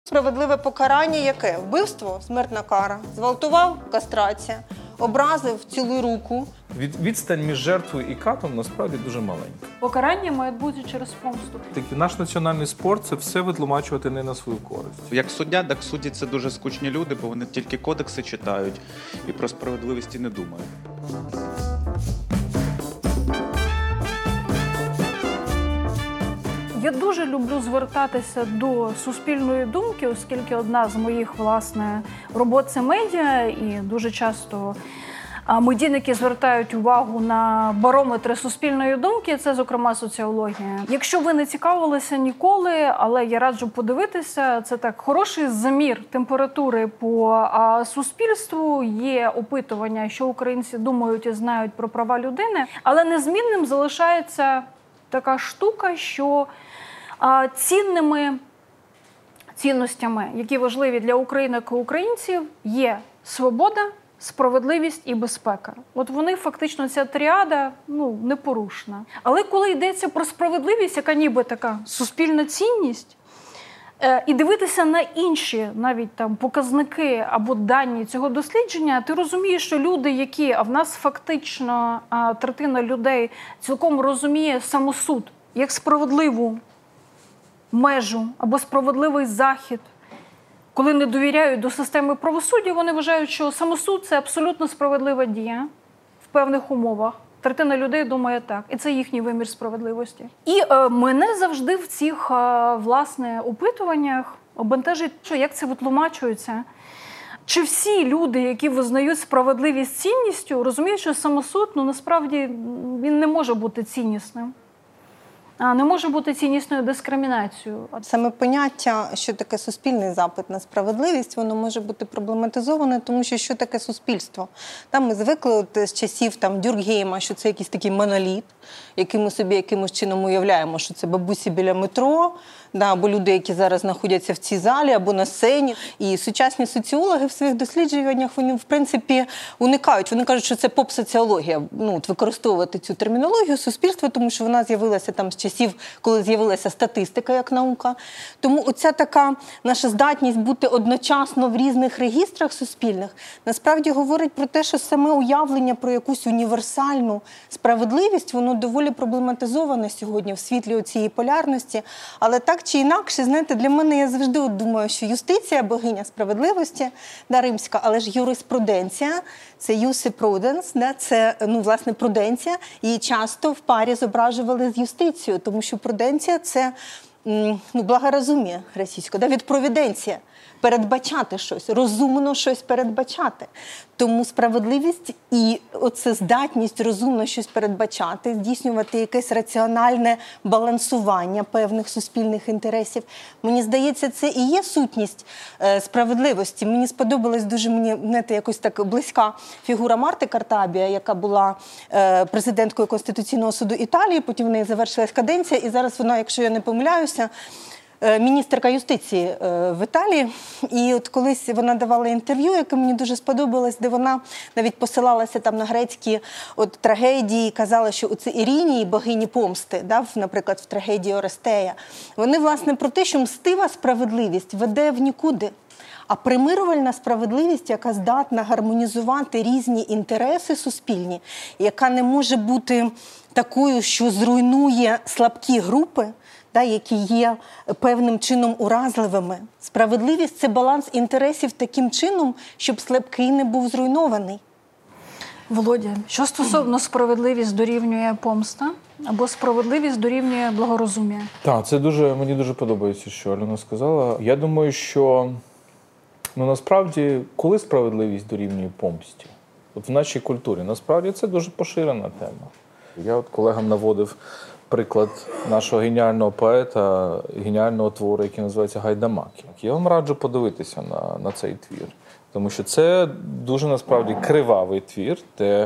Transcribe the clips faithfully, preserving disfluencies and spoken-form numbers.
Справедливе покарання яке? Вбивство – смертна кара. Зґвалтував – кастрація. Образив – цілуй руку. Від, відстань між жертвою і катом насправді дуже маленька. Покарання має бути через помсту. Так, наш національний спорт – це все витлумачувати не на свою користь. Як суддя, так судді – це дуже скучні люди, бо вони тільки кодекси читають і про справедливість і не думають. Я дуже люблю звертатися до суспільної думки, оскільки одна з моїх, власне, робот – це медіа, і дуже часто медійники звертають увагу на барометри суспільної думки, це, зокрема, соціологія. Якщо ви не цікавилися ніколи, але я раджу подивитися, це так, хороший замір температури по суспільству, є опитування, що українці думають і знають про права людини, але незмінним залишається така штука, що а, цінними цінностями, які важливі для України та українців, є свобода, справедливість і безпека. От вони фактично, ця тріада, ну, непорушна. Але коли йдеться про справедливість, яка ніби така суспільна цінність, е, і дивитися на інші навіть там показники або дані цього дослідження, ти розумієш, що люди, які, а в нас фактично а, третина людей цілком розуміє самосуд як справедливу межу або справедливий захід, коли не довіряють до системи правосуддя, вони вважають, що самосуд – це абсолютно справедлива дія в певних умовах. Третина людей думає так. І це їхній вимір справедливості. І е, мене завжди в цих, е, власне, опитуваннях обентежить, що як це витлумачується. Чи всі люди, які визнають справедливість цінністю, розуміють, що самосуд, ну, насправді, він не може бути ціннісним. Не може бути ціннісною дискримінацією. Саме поняття, що таке суспільний запит на справедливість, воно може бути проблематизоване, тому що що таке суспільство? Там ми звикли от, з часів там, Дюркгейма, що це якийсь такий моноліт, який ми собі якимось чином уявляємо, що це бабусі біля метро, да, або люди, які зараз знаходяться в цій залі, або на сцені. І сучасні соціологи в своїх дослідженнях, вони, в принципі, уникають. Вони кажуть, що це поп-соціологія, ну, от, використовувати цю термінологію суспільства, тому що вона з'явилася там з часів, коли з'явилася статистика як наука. Тому оця така наша здатність бути одночасно в різних регістрах суспільних, насправді говорить про те, що саме уявлення про якусь універсальну справедливість, воно доволі проблематизоване сьогодні в світлі цієї полярності. Але так чи інакше, знаєте, для мене я завжди от думаю, що юстиція – богиня справедливості, да, римська, але ж юриспруденція – це юси пруденс, да, це, ну, власне, пруденція, її часто в парі зображували з юстицією, тому що пруденція – це, ну, благорозумія російською, да, від провіденція. Передбачати щось, розумно щось передбачати. Тому справедливість і оце здатність розумно щось передбачати, здійснювати якесь раціональне балансування певних суспільних інтересів. Мені здається, це і є сутність е, справедливості. Мені сподобалась дуже, мені, знаєте, якось так близька фігура Марти Картабія, яка була е, президенткою Конституційного суду Італії, потім в неї завершилась каденція, і зараз вона, якщо я не помиляюся, міністерка юстиції в Італії. І от колись вона давала інтерв'ю, яке мені дуже сподобалось, де вона навіть посилалася там на грецькі от трагедії, казала, що оці Іринії, богині помсти, да, наприклад, в трагедії Орестея, вони, власне, про те, що мстива справедливість веде в нікуди. А примирювальна справедливість, яка здатна гармонізувати різні інтереси суспільні, яка не може бути такою, що зруйнує слабкі групи, да, які є певним чином уразливими. Справедливість – це баланс інтересів таким чином, щоб слабкий не був зруйнований. Володя, що стосовно справедливість дорівнює помста, або справедливість дорівнює благорозумія? Так, це дуже, мені дуже подобається, що Альона сказала. Я думаю, що, ну, насправді, коли справедливість дорівнює помсті? От в нашій культурі, насправді, це дуже поширена тема. Я от колегам наводив приклад нашого геніального поета, геніального твору, який називається «Гайдамаки». Я вам раджу подивитися на, на цей твір, тому що це дуже, насправді, кривавий твір, де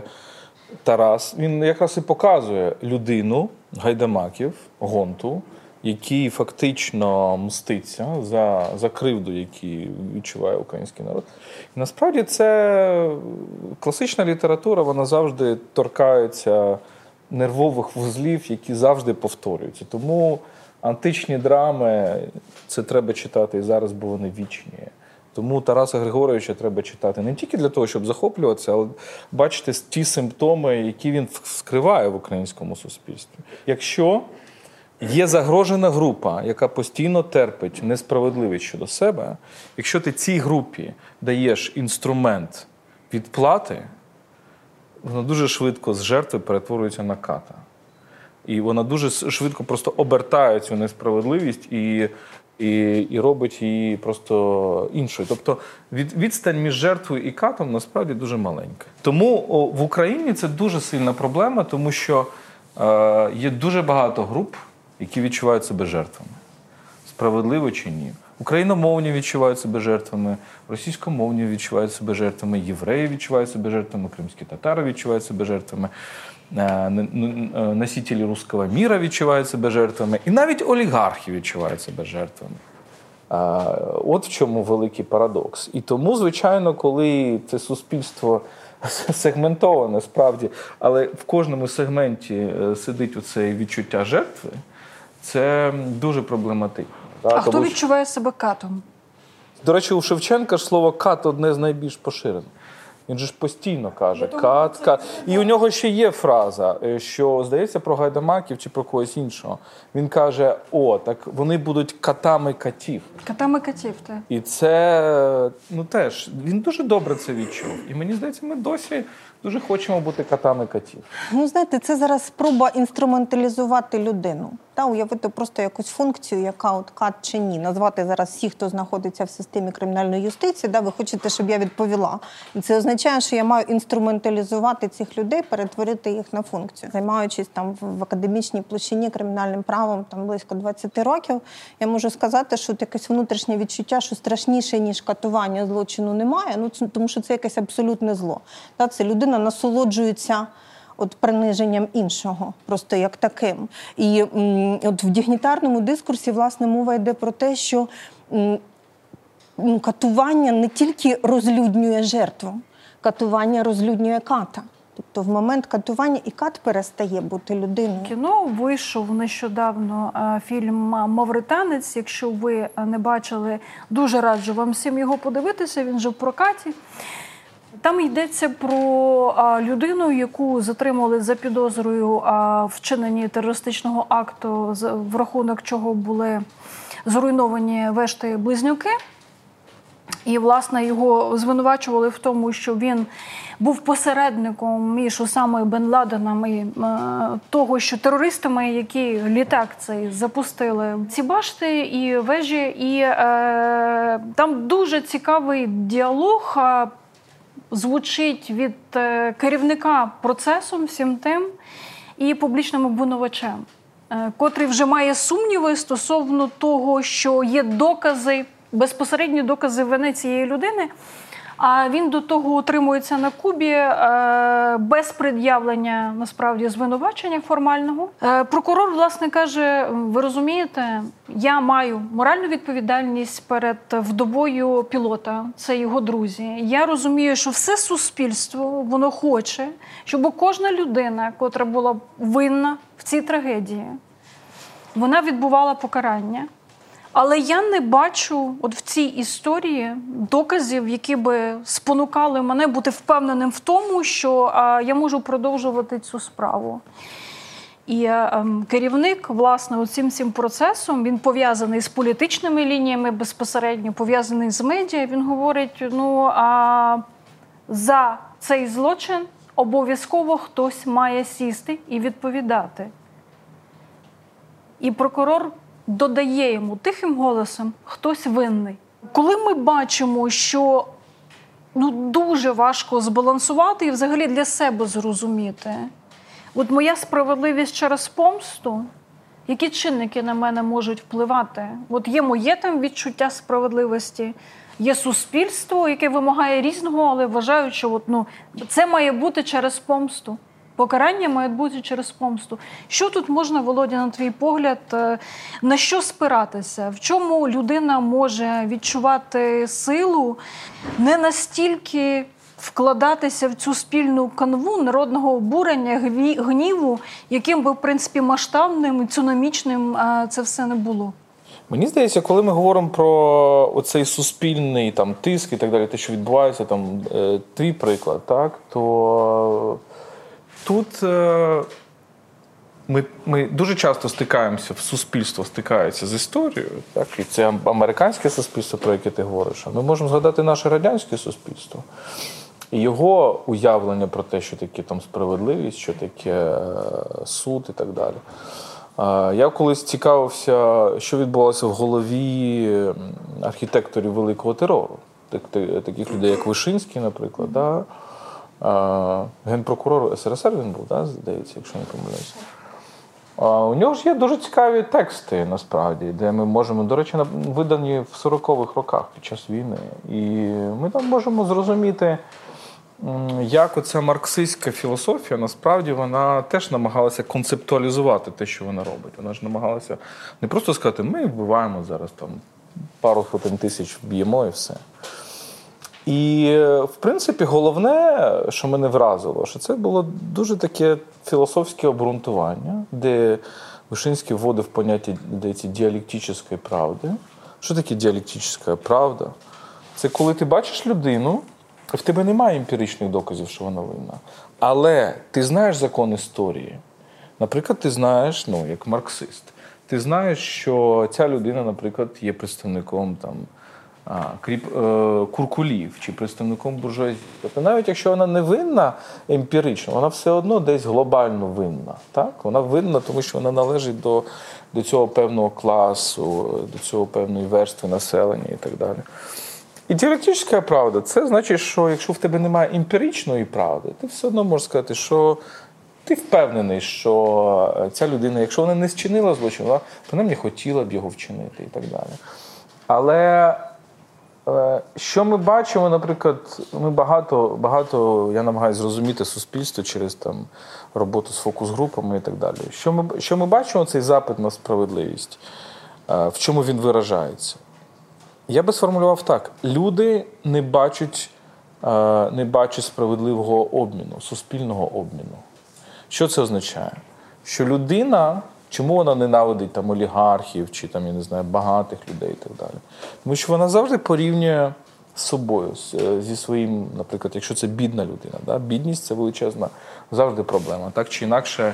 Тарас, він якраз і показує людину Гайдамаків, Гонту, який фактично мститься за, за кривду, яку відчуває український народ. І насправді це класична література, вона завжди торкається нервових вузлів, які завжди повторюються. Тому античні драми, це треба читати і зараз, бо вони вічні. Тому Тараса Григоровича треба читати не тільки для того, щоб захоплюватися, але бачити ті симптоми, які він вскриває в українському суспільстві. Якщо є загрожена група, яка постійно терпить несправедливість щодо себе, якщо ти цій групі даєш інструмент відплати, вона дуже швидко з жертви перетворюється на ката. І вона дуже швидко просто обертає цю несправедливість і, і, і робить її просто іншою. Тобто від, відстань між жертвою і катом насправді дуже маленька. Тому о, в Україні це дуже сильна проблема, тому що е, є дуже багато груп, які відчувають себе жертвами. Справедливо чи ні? Україномовні відчувають себе жертвами, російськомовні відчувають себе жертвами, євреї відчувають себе жертвами, кримські татари відчувають себе жертвами, носителі руського міра відчувають себе жертвами, і навіть олігархи відчувають себе жертвами. От в чому великий парадокс. І тому, звичайно, коли це суспільство сегментоване, справді, але в кожному сегменті сидить оце відчуття жертви, це дуже проблематично. А Тому, хто відчуває себе катом? До речі, у Шевченка ж слово «кат» одне з найбільш поширених. Він же ж постійно каже «кат», «кат». І у нього ще є фраза, що, здається, про гайдамаків чи про когось іншого. Він каже, о, так вони будуть катами катів. Катами катів, так. І це, ну теж, він дуже добре це відчув. І мені здається, ми досі дуже хочемо бути катами катів. Ну, знаєте, це зараз спроба інструменталізувати людину. Та, уявити просто якусь функцію, яка от кат чи ні. Назвати зараз всіх, хто знаходиться в системі кримінальної юстиції, да, ви хочете, щоб я відповіла. І це означає, що я маю інструменталізувати цих людей, перетворити їх на функцію. Займаючись там в академічній площині кримінальним правом там близько двадцять років, я можу сказати, що якесь внутрішнє відчуття, що страшніше, ніж катування злочину немає, ну, тому що це якесь абсолютне зло. Та, це людина насолоджується от приниженням іншого, просто як таким. І м, от в дігнітарному дискурсі, власне, мова йде про те, що м, катування не тільки розлюднює жертву, катування розлюднює ката. Тобто в момент катування і кат перестає бути людиною. Кіно вийшов нещодавно фільм «Мавританець». Якщо ви не бачили, дуже раджу вам всім його подивитися, він же в прокаті. Там йдеться про людину, яку затримали за підозрою вчиненні терористичного акту, в рахунок чого були зруйновані вешти-близнюки. І, власне, його звинувачували в тому, що він був посередником між Осамою Бен Ладеном і е, того, що терористами, які літак цей запустили ці башти і вежі. І е, там дуже цікавий діалог е, звучить від е, керівника процесом всім тим і публічним обвинувачем, е, котрий вже має сумніви стосовно того, що є докази, безпосередні докази вини цієї людини, а він до того утримується на Кубі е, без пред'явлення, насправді, звинувачення формального. Е, прокурор, власне, каже, ви розумієте, я маю моральну відповідальність перед вдовою пілота, це його друзі. Я розумію, що все суспільство, воно хоче, щоб кожна людина, котра була винна в цій трагедії, вона відбувала покарання. Але я не бачу от в цій історії доказів, які би спонукали мене бути впевненим в тому, що а, я можу продовжувати цю справу. І а, керівник, власне, цим цим процесом, він пов'язаний з політичними лініями безпосередньо, пов'язаний з медіа. Він говорить, ну, а за цей злочин обов'язково хтось має сісти і відповідати. І прокурор додає йому тихим голосом, хтось винний. Коли ми бачимо, що ну, дуже важко збалансувати і взагалі для себе зрозуміти, от моя справедливість через помсту, які чинники на мене можуть впливати? От є моє там відчуття справедливості, є суспільство, яке вимагає різного, але вважають, що от, ну, це має бути через помсту. Покарання має бути через помсту. Що тут можна, Володя, на твій погляд, на що спиратися? В чому людина може відчувати силу не настільки вкладатися в цю спільну канву народного обурення, гві- гніву, яким би, в принципі, масштабним і цунамічним е, це все не було? Мені здається, коли ми говоримо про оцей суспільний там, тиск і так далі, те, що відбувається, там, е, твій приклад, так, то тут е, ми, ми дуже часто стикаємося, в суспільство стикається з історією, так, і це американське суспільство, про яке ти говориш. Ми можемо згадати наше радянське суспільство. І його уявлення про те, що таке там справедливість, що таке е, суд і так далі. Я колись цікавився, що відбувалося в голові архітекторів Великого терору. Таких людей, як Вишинський, наприклад. Да? Генпрокурор ес ер ес ер він був, да? Здається, якщо не помиляюся. У нього ж є дуже цікаві тексти, насправді, де ми можемо, до речі, видані в сорокових роках під час війни. І ми там можемо зрозуміти, як оця марксистська філософія, насправді, вона теж намагалася концептуалізувати те, що вона робить. Вона ж намагалася не просто сказати, ми вбиваємо зараз там пару сотень тисяч, вб'ємо і все. І, в принципі, головне, що мене вразило, що це було дуже таке філософське обґрунтування, де Вишинський вводив поняття, здається, діалектичної правди. Що таке діалектична правда? Це коли ти бачиш людину, в тебе немає емпіричних доказів, що вона винна. Але ти знаєш закон історії. Наприклад, ти знаєш, ну, як марксист, ти знаєш, що ця людина, наприклад, є представником там, а, кріп, е, куркулів чи представником буржуазії. Тобто навіть якщо вона не винна емпірично, вона все одно десь глобально винна. Так? Вона винна, тому що вона належить до, до цього певного класу, до цього певної верстви населення і так далі. І діалектична правда, це значить, що якщо в тебе немає емпіричної правди, ти все одно можеш сказати, що ти впевнений, що ця людина, якщо вона не зчинила злочин, вона принаймні хотіла б його вчинити і так далі. Але що ми бачимо, наприклад, ми багато, багато я намагаюся зрозуміти суспільство через там, роботу з фокус-групами і так далі. Що ми, що ми бачимо, цей запит на справедливість, в чому він виражається? Я би сформулював так. Люди не бачать, не бачать справедливого обміну, суспільного обміну. Що це означає? Що людина, чому вона ненавидить там, олігархів чи там, я не знаю, багатих людей і так далі? Тому що вона завжди порівнює з собою, зі своїм, наприклад, якщо це бідна людина. Да? Бідність – це величезна завжди проблема. Так чи інакше,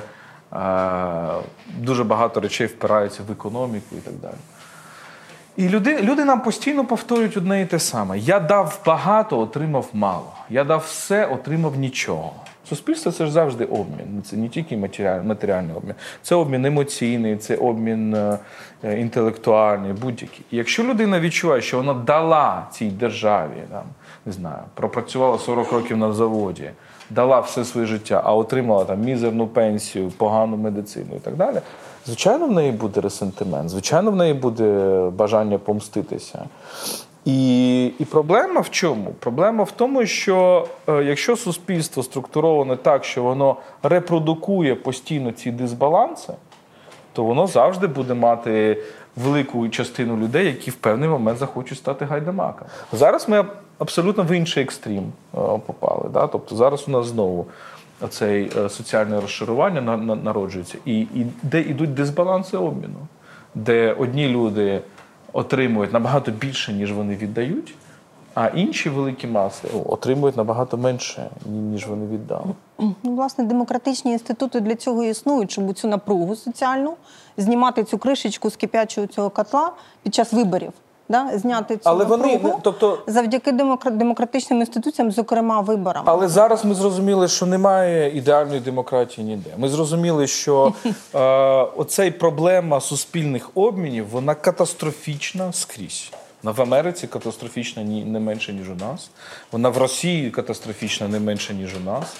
дуже багато речей впираються в економіку і так далі. І люди, люди нам постійно повторюють одне і те саме. Я дав багато, отримав мало. Я дав все, отримав нічого. Суспільство – це ж завжди обмін. Це не тільки матеріальний, матеріальний обмін. Це обмін емоційний, це обмін е, інтелектуальний, будь-який. І якщо людина відчуває, що вона дала цій державі, там, не знаю, пропрацювала сорок років на заводі, дала все своє життя, а отримала там мізерну пенсію, погану медицину і так далі, звичайно, в неї буде ресентимент, звичайно, в неї буде бажання помститися. І, і проблема в чому? Проблема в тому, що е, якщо суспільство структуроване так, що воно репродукує постійно ці дисбаланси, то воно завжди буде мати велику частину людей, які в певний момент захочуть стати гайдамаками. Зараз ми абсолютно в інший екстрім е, попали. Да? Тобто зараз у нас знову оцей е, соціальне розшарування на, на, народжується. І, і де йдуть дисбаланси обміну, де одні люди отримують набагато більше, ніж вони віддають, а інші великі маси отримують набагато менше, ніж вони віддали. Ну, власне, демократичні інститути для цього існують, щоб цю напругу соціальну, знімати цю кришечку з кип'ячого цього котла під час виборів. Да? Зняти цю але напругу вони, тобто, завдяки демократичним інституціям, зокрема виборам. Але зараз ми зрозуміли, що немає ідеальної демократії ніде. Ми зрозуміли, що е, оцей проблема суспільних обмінів, вона катастрофічна скрізь. Вона в Америці катастрофічна не менше, ніж у нас. Вона в Росії катастрофічна не менше, ніж у нас.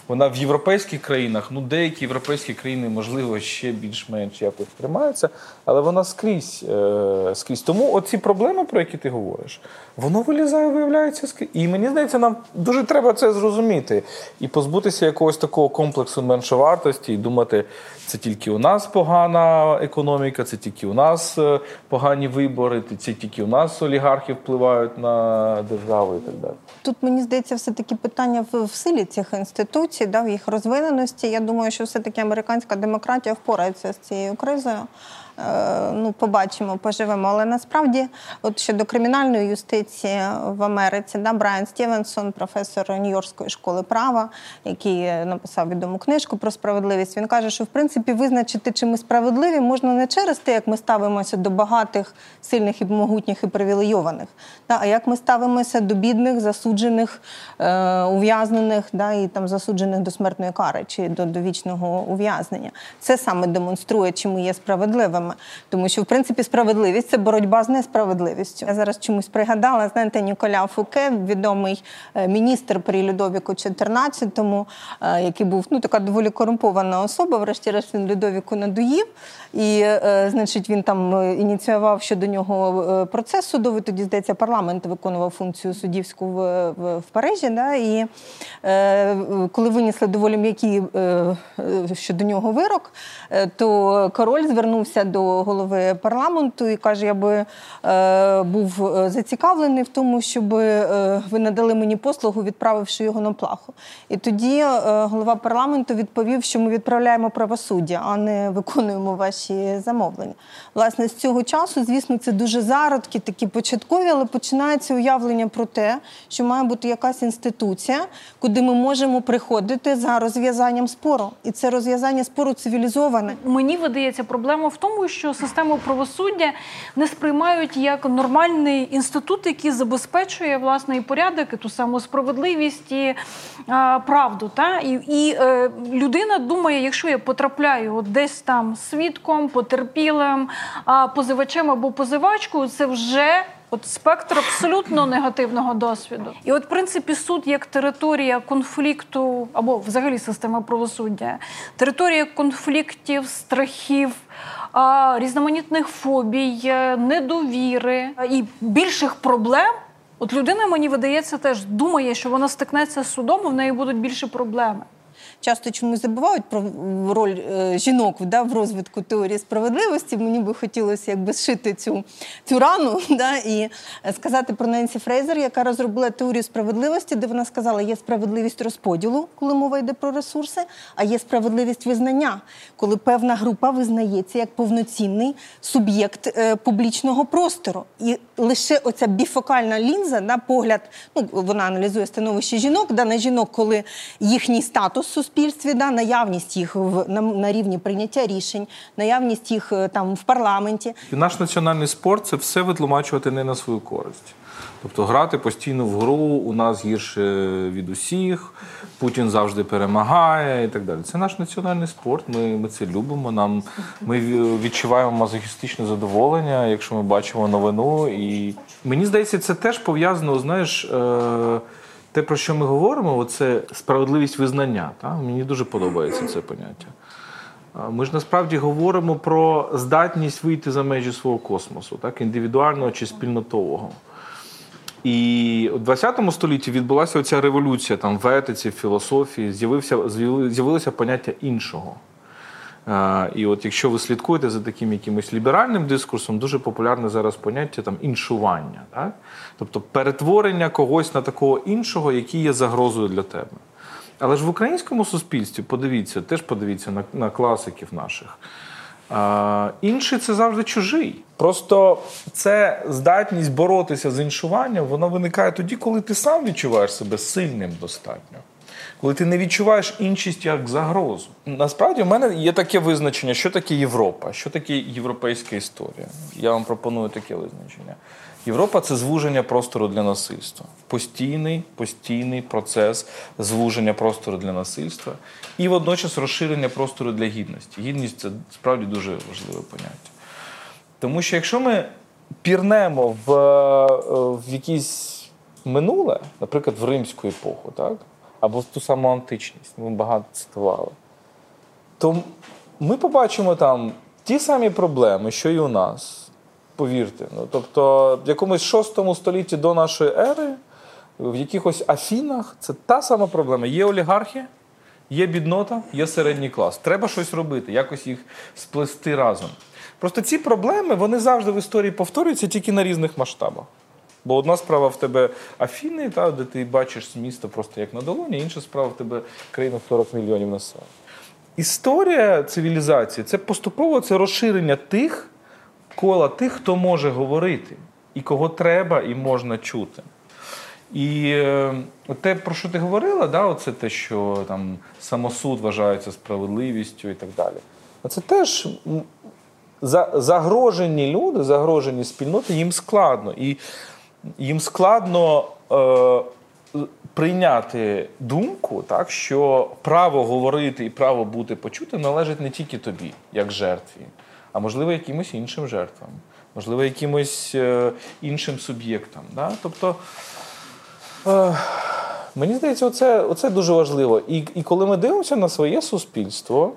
вона в європейських країнах, ну деякі європейські країни, можливо, ще більш-менш якось тримаються, але вона скрізь. Е, скрізь. Тому оці проблеми, про які ти говориш, воно вилізає, виявляється скрізь. І мені здається, нам дуже треба це зрозуміти і позбутися якогось такого комплексу меншовартості і думати, це тільки у нас погана економіка, це тільки у нас погані вибори, це тільки у нас олігархи впливають на державу і так далі. Тут, мені здається, все-таки питання в, в силі цих інституцій, да, в їх розвиненості. Я думаю, що все-таки американська демократія впорається з цією кризою. Е, ну, побачимо, поживемо. Але насправді, от щодо кримінальної юстиції в Америці, да, Брайан Стівенсон, професор Нью-Йоркської школи права, який написав відому книжку про справедливість, він каже, що, в принципі, визначити, чи ми справедливі, можна не через те, як ми ставимося до багатих, сильних і могутніх і привілейованих, да, а як ми ставимося до бідних, засуджених, е, ув'язнених, да, і там засуджених до смертної кари чи до довічного ув'язнення. Це саме демонструє, чи ми є справедливими. Тому що, в принципі, справедливість – це боротьба з несправедливістю. Я зараз чомусь пригадала, знаєте, Ніколя Фуке, відомий міністр при Людовіку чотирнадцятому, який був, ну, така доволі корумпована особа, врешті-решт він Людовіку надоїв, і, значить, він там ініціював щодо нього процес судовий, тоді, здається, парламент виконував функцію суддівську в, в, в Парижі, да, і коли винесли доволі м'який щодо нього вирок, то король звернувся до голови парламенту і каже, я би е, був зацікавлений в тому, щоб е, ви надали мені послугу, відправивши його на плаху. І тоді е, голова парламенту відповів, що ми відправляємо правосуддя, а не виконуємо ваші замовлення. Власне, з цього часу, звісно, це дуже зародки, такі початкові, але починається уявлення про те, що має бути якась інституція, куди ми можемо приходити за розв'язанням спору. І це розв'язання спору цивілізоване. Мені видається, проблема в тому, що систему правосуддя не сприймають як нормальний інститут, який забезпечує, власне, і порядок, і ту саму справедливість, і а, правду. Та? І, і е, людина думає, якщо я потрапляю от десь там свідком, потерпілим, а, позивачем або позивачкою, це вже от спектр абсолютно негативного досвіду. І от, в принципі, суд як територія конфлікту, або взагалі система правосуддя, територія конфліктів, страхів, різноманітних фобій, недовіри і більших проблем. От людина, мені видається, теж думає, що вона стикнеться з судом, і в неї будуть більші проблеми. Часто чомусь забувають про роль е, жінок, да, в розвитку теорії справедливості. Мені би хотілося якби зшити цю, цю рану, да, і сказати про Ненсі Фрейзер, яка розробила теорію справедливості, де вона сказала, є справедливість розподілу, коли мова йде про ресурси, а є справедливість визнання, коли певна група визнається як повноцінний суб'єкт е, публічного простору. І лише оця біфокальна лінза, да, погляд, ну, вона аналізує становище жінок, да, на жінок, коли їхній статус в суспільстві, да, наявність їх в, на, на рівні прийняття рішень, наявність їх там в парламенті. Наш національний спорт – це все витлумачувати не на свою користь. Тобто грати постійно в гру, у нас гірше від усіх, Путін завжди перемагає і так далі. Це наш національний спорт, ми, ми це любимо, нам, ми відчуваємо мазохістичне задоволення, якщо ми бачимо новину. І мені здається, це теж пов'язано, знаєш, е- те, про що ми говоримо, це справедливість визнання. Так? Мені дуже подобається це поняття. Ми ж насправді говоримо про здатність вийти за межі свого космосу, так? Індивідуального чи спільнотового. І у ХХ столітті відбулася оця революція там, в етиці, в філософії, з'явився, з'явилося поняття іншого. І от якщо ви слідкуєте за таким якимось ліберальним дискурсом, дуже популярне зараз поняття там іншування. Так? Тобто перетворення когось на такого іншого, який є загрозою для тебе. Але ж в українському суспільстві, подивіться, теж подивіться на, на класиків наших, а, інший – це завжди чужий. Просто це здатність боротися з іншуванням, вона виникає тоді, коли ти сам відчуваєш себе сильним достатньо. Коли ти не відчуваєш іншість як загрозу. Насправді, в мене є таке визначення, що таке Європа, що таке європейська історія. Я вам пропоную таке визначення. Європа – це звуження простору для насильства. Постійний, постійний процес звуження простору для насильства і водночас розширення простору для гідності. Гідність – це справді дуже важливе поняття. Тому що якщо ми пірнемо в, в якесь минуле, наприклад, в римську епоху, так? або ту саму античність, ми багато цитували, то ми побачимо там ті самі проблеми, що і у нас, повірте. Ну, тобто в якомусь шостому столітті до нашої ери, в якихось Афінах, це та сама проблема. Є олігархи, є біднота, є середній клас. Треба щось робити, якось їх сплести разом. Просто ці проблеми, вони завжди в історії повторюються, тільки на різних масштабах. Бо одна справа в тебе Афіни, та, де ти бачиш місто просто як на долоні, інша справа в тебе країна сорок мільйонів населення. Історія цивілізації – це поступово це розширення тих, кола тих, хто може говорити, і кого треба і можна чути. І е, те, про що ти говорила, да, оце те, що там самосуд вважається справедливістю і так далі. Це теж за, загрожені люди, загрожені спільноти, їм складно. І їм складно е, прийняти думку, так, що право говорити і право бути почутим належить не тільки тобі, як жертві, а можливо якимось іншим жертвам, можливо якимось е, іншим суб'єктам. Да? Тобто, е, мені здається, оце, оце дуже важливо. І, і коли ми дивимося на своє суспільство,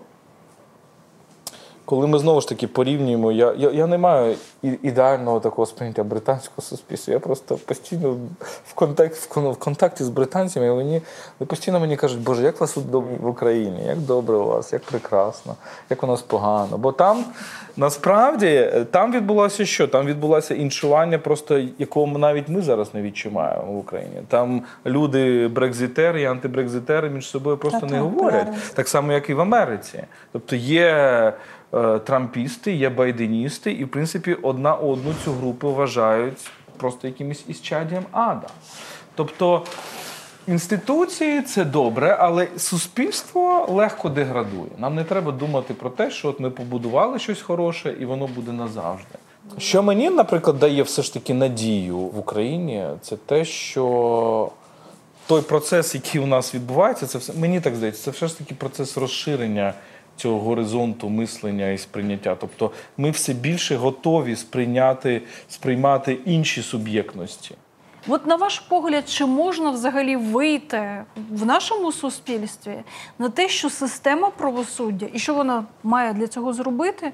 коли ми знову ж таки порівнюємо, я, я, я не маю ідеального такого сприйняття британського суспільства. Я просто постійно в контакті, в контакті з британцями, і вони постійно мені кажуть, Боже, як вас тут в Україні, як добре у вас, як прекрасно, як у нас погано. Бо там, насправді, там відбулося що? Там відбулося іншування, просто якого навіть ми зараз не відчуваємо в Україні. Там люди брекзитери і антибрекзитери між собою просто не говорять. Так само, як і в Америці. Тобто є трампісти, є байденісти, і, в принципі, одна одну цю групу вважають просто якимось ісчадієм ада. Тобто, інституції – це добре, але суспільство легко деградує. Нам не треба думати про те, що от ми побудували щось хороше, і воно буде назавжди. Що мені, наприклад, дає все ж таки надію в Україні, це те, що той процес, який у нас відбувається, це все, мені так здається, це все ж таки процес розширення цього горизонту мислення і сприйняття. Тобто ми все більше готові сприйняти, сприймати інші суб'єктності. От на ваш погляд, чи можна взагалі вийти в нашому суспільстві на те, що система правосуддя, і що вона має для цього зробити,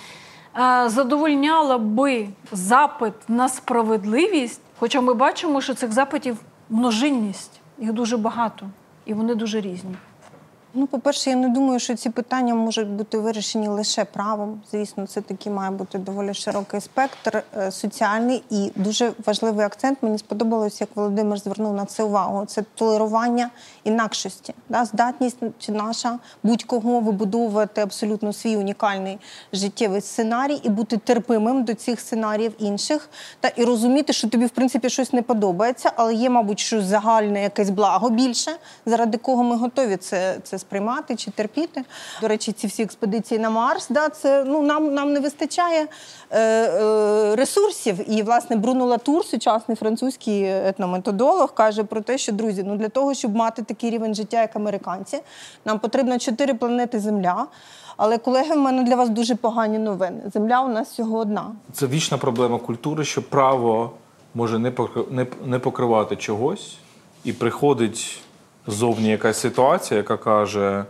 задовольняла би запит на справедливість, хоча ми бачимо, що цих запитів множинність, їх дуже багато, і вони дуже різні? Ну, по-перше, я не думаю, що ці питання можуть бути вирішені лише правом. Звісно, це такий має бути доволі широкий спектр соціальний. І дуже важливий акцент, мені сподобалось, як Володимир звернув на це увагу. Це толерування інакшості. Да? Здатність наша будь-кого вибудовувати абсолютно свій унікальний життєвий сценарій і бути терпимим до цих сценаріїв інших. Та і розуміти, що тобі, в принципі, щось не подобається, але є, мабуть, щось загальне, якесь благо більше, заради кого ми готові це, це сприймати чи терпіти. До речі, ці всі експедиції на Марс, да, це, ну, нам, нам не вистачає е, е, ресурсів. І, власне, Бруно Латур, сучасний французький етнометодолог, каже про те, що, друзі, ну, для того, щоб мати такий рівень життя, як американці, нам потрібно чотири планети Земля. Але, колеги, в мене для вас дуже погані новини. Земля у нас всього одна. Це вічна проблема культури, що право може не, покри... не, не покривати чогось, і приходить ззовні якась ситуація, яка каже,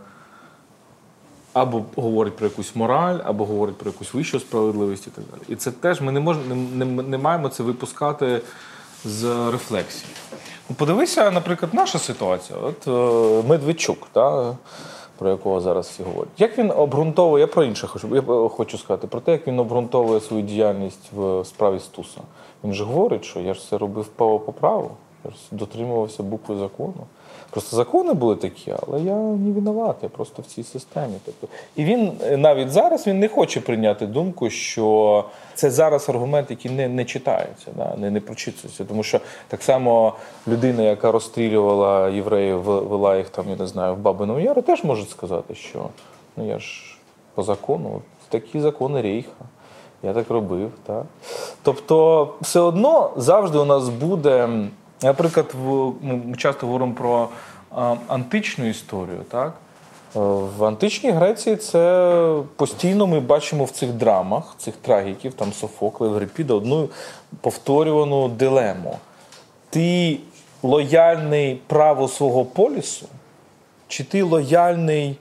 або говорить про якусь мораль, або говорить про якусь вищу справедливість і так далі. І це теж ми не, можемо, не, не, не маємо це випускати з рефлексії. Ну, подивися, наприклад, наша ситуація. От е, Медведчук, та, про якого зараз всі говорять. Як він обґрунтовує, я про інше хочу, я хочу сказати, про те, як він обґрунтовує свою діяльність в справі Стуса. Він же говорить, що я ж це робив право по праву, я ж дотримувався букви закону. Просто закони були такі, але я не винуватий просто в цій системі. Тобто, і він навіть зараз він не хоче прийняти думку, що це зараз аргумент, який не, не читається, да? не, не прочитується. Тому що так само людина, яка розстрілювала євреїв, вела їх там, я не знаю, в Бабиному Яру, теж може сказати, що ну я ж по закону, такі закони Рейха. Я так робив. Так? Тобто все одно завжди у нас буде... Наприклад, ми часто говоримо про античну історію, так? В античній Греції це постійно ми бачимо в цих драмах, цих трагіків, там Софокла, Еврипіда, одну повторювану дилему. Ти лояльний праву свого полісу, чи ти лояльний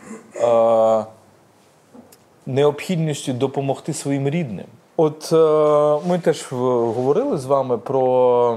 е, необхідністю допомогти своїм рідним. От е, ми теж говорили з вами про,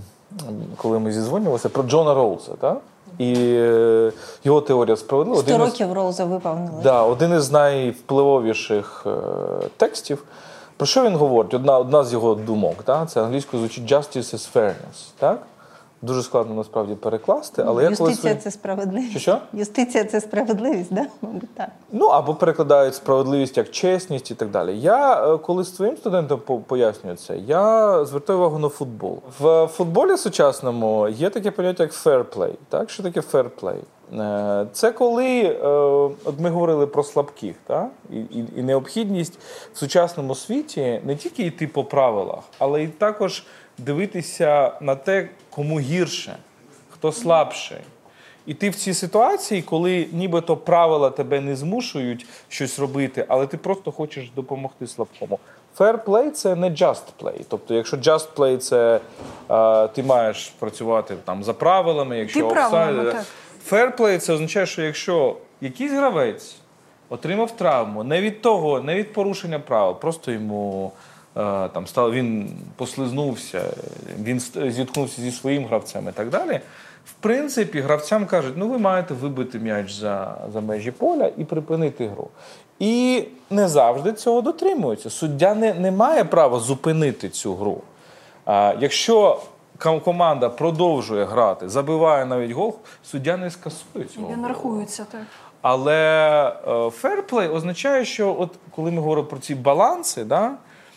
коли ми зізвонювалися, про Джона Роуза, так? І е, його теорія справедливості. Сто років Роуза виповнили. Да, один із найвпливовіших е, текстів. Про що він говорить? Одна, одна з його думок, так? Це англійською звучить «justice is fairness», так? Дуже складно насправді перекласти, але я Юстиція колись... – це справедливість. Що, що? Юстиція – це справедливість, да? Мабуть, так. Ну, або перекладають справедливість як чесність і так далі. Я, е, коли своїм студентам по- пояснюю це, я звертаю увагу на футбол. В футболі сучасному є таке поняття як fair play. Так? Що таке fair play? Е, Це коли, е, от ми говорили про слабких, так? І, і, і необхідність в сучасному світі не тільки йти по правилах, але й також дивитися на те, кому гірше, хто слабший. І ти в цій ситуації, коли нібито правила тебе не змушують щось робити, але ти просто хочеш допомогти слабкому. Fair play – це не just play. Тобто, якщо just play – це е, ти маєш працювати там за правилами, якщо Ти правилами, offside. так. Fair play – це означає, що якщо якийсь гравець отримав травму не від того, не від порушення правил, просто йому е, там стало, він послизнувся, він зіткнувся зі своїм гравцем і так далі. В принципі, гравцям кажуть, ну ви маєте вибити м'яч за, за межі поля і припинити гру. І не завжди цього дотримуються. Суддя не, не має права зупинити цю гру. А, якщо ком- команда продовжує грати, забиває навіть гол, суддя не скасує цього. Він голу. рахується, так. Але ферплей означає, що от коли ми говоримо про ці баланси, да,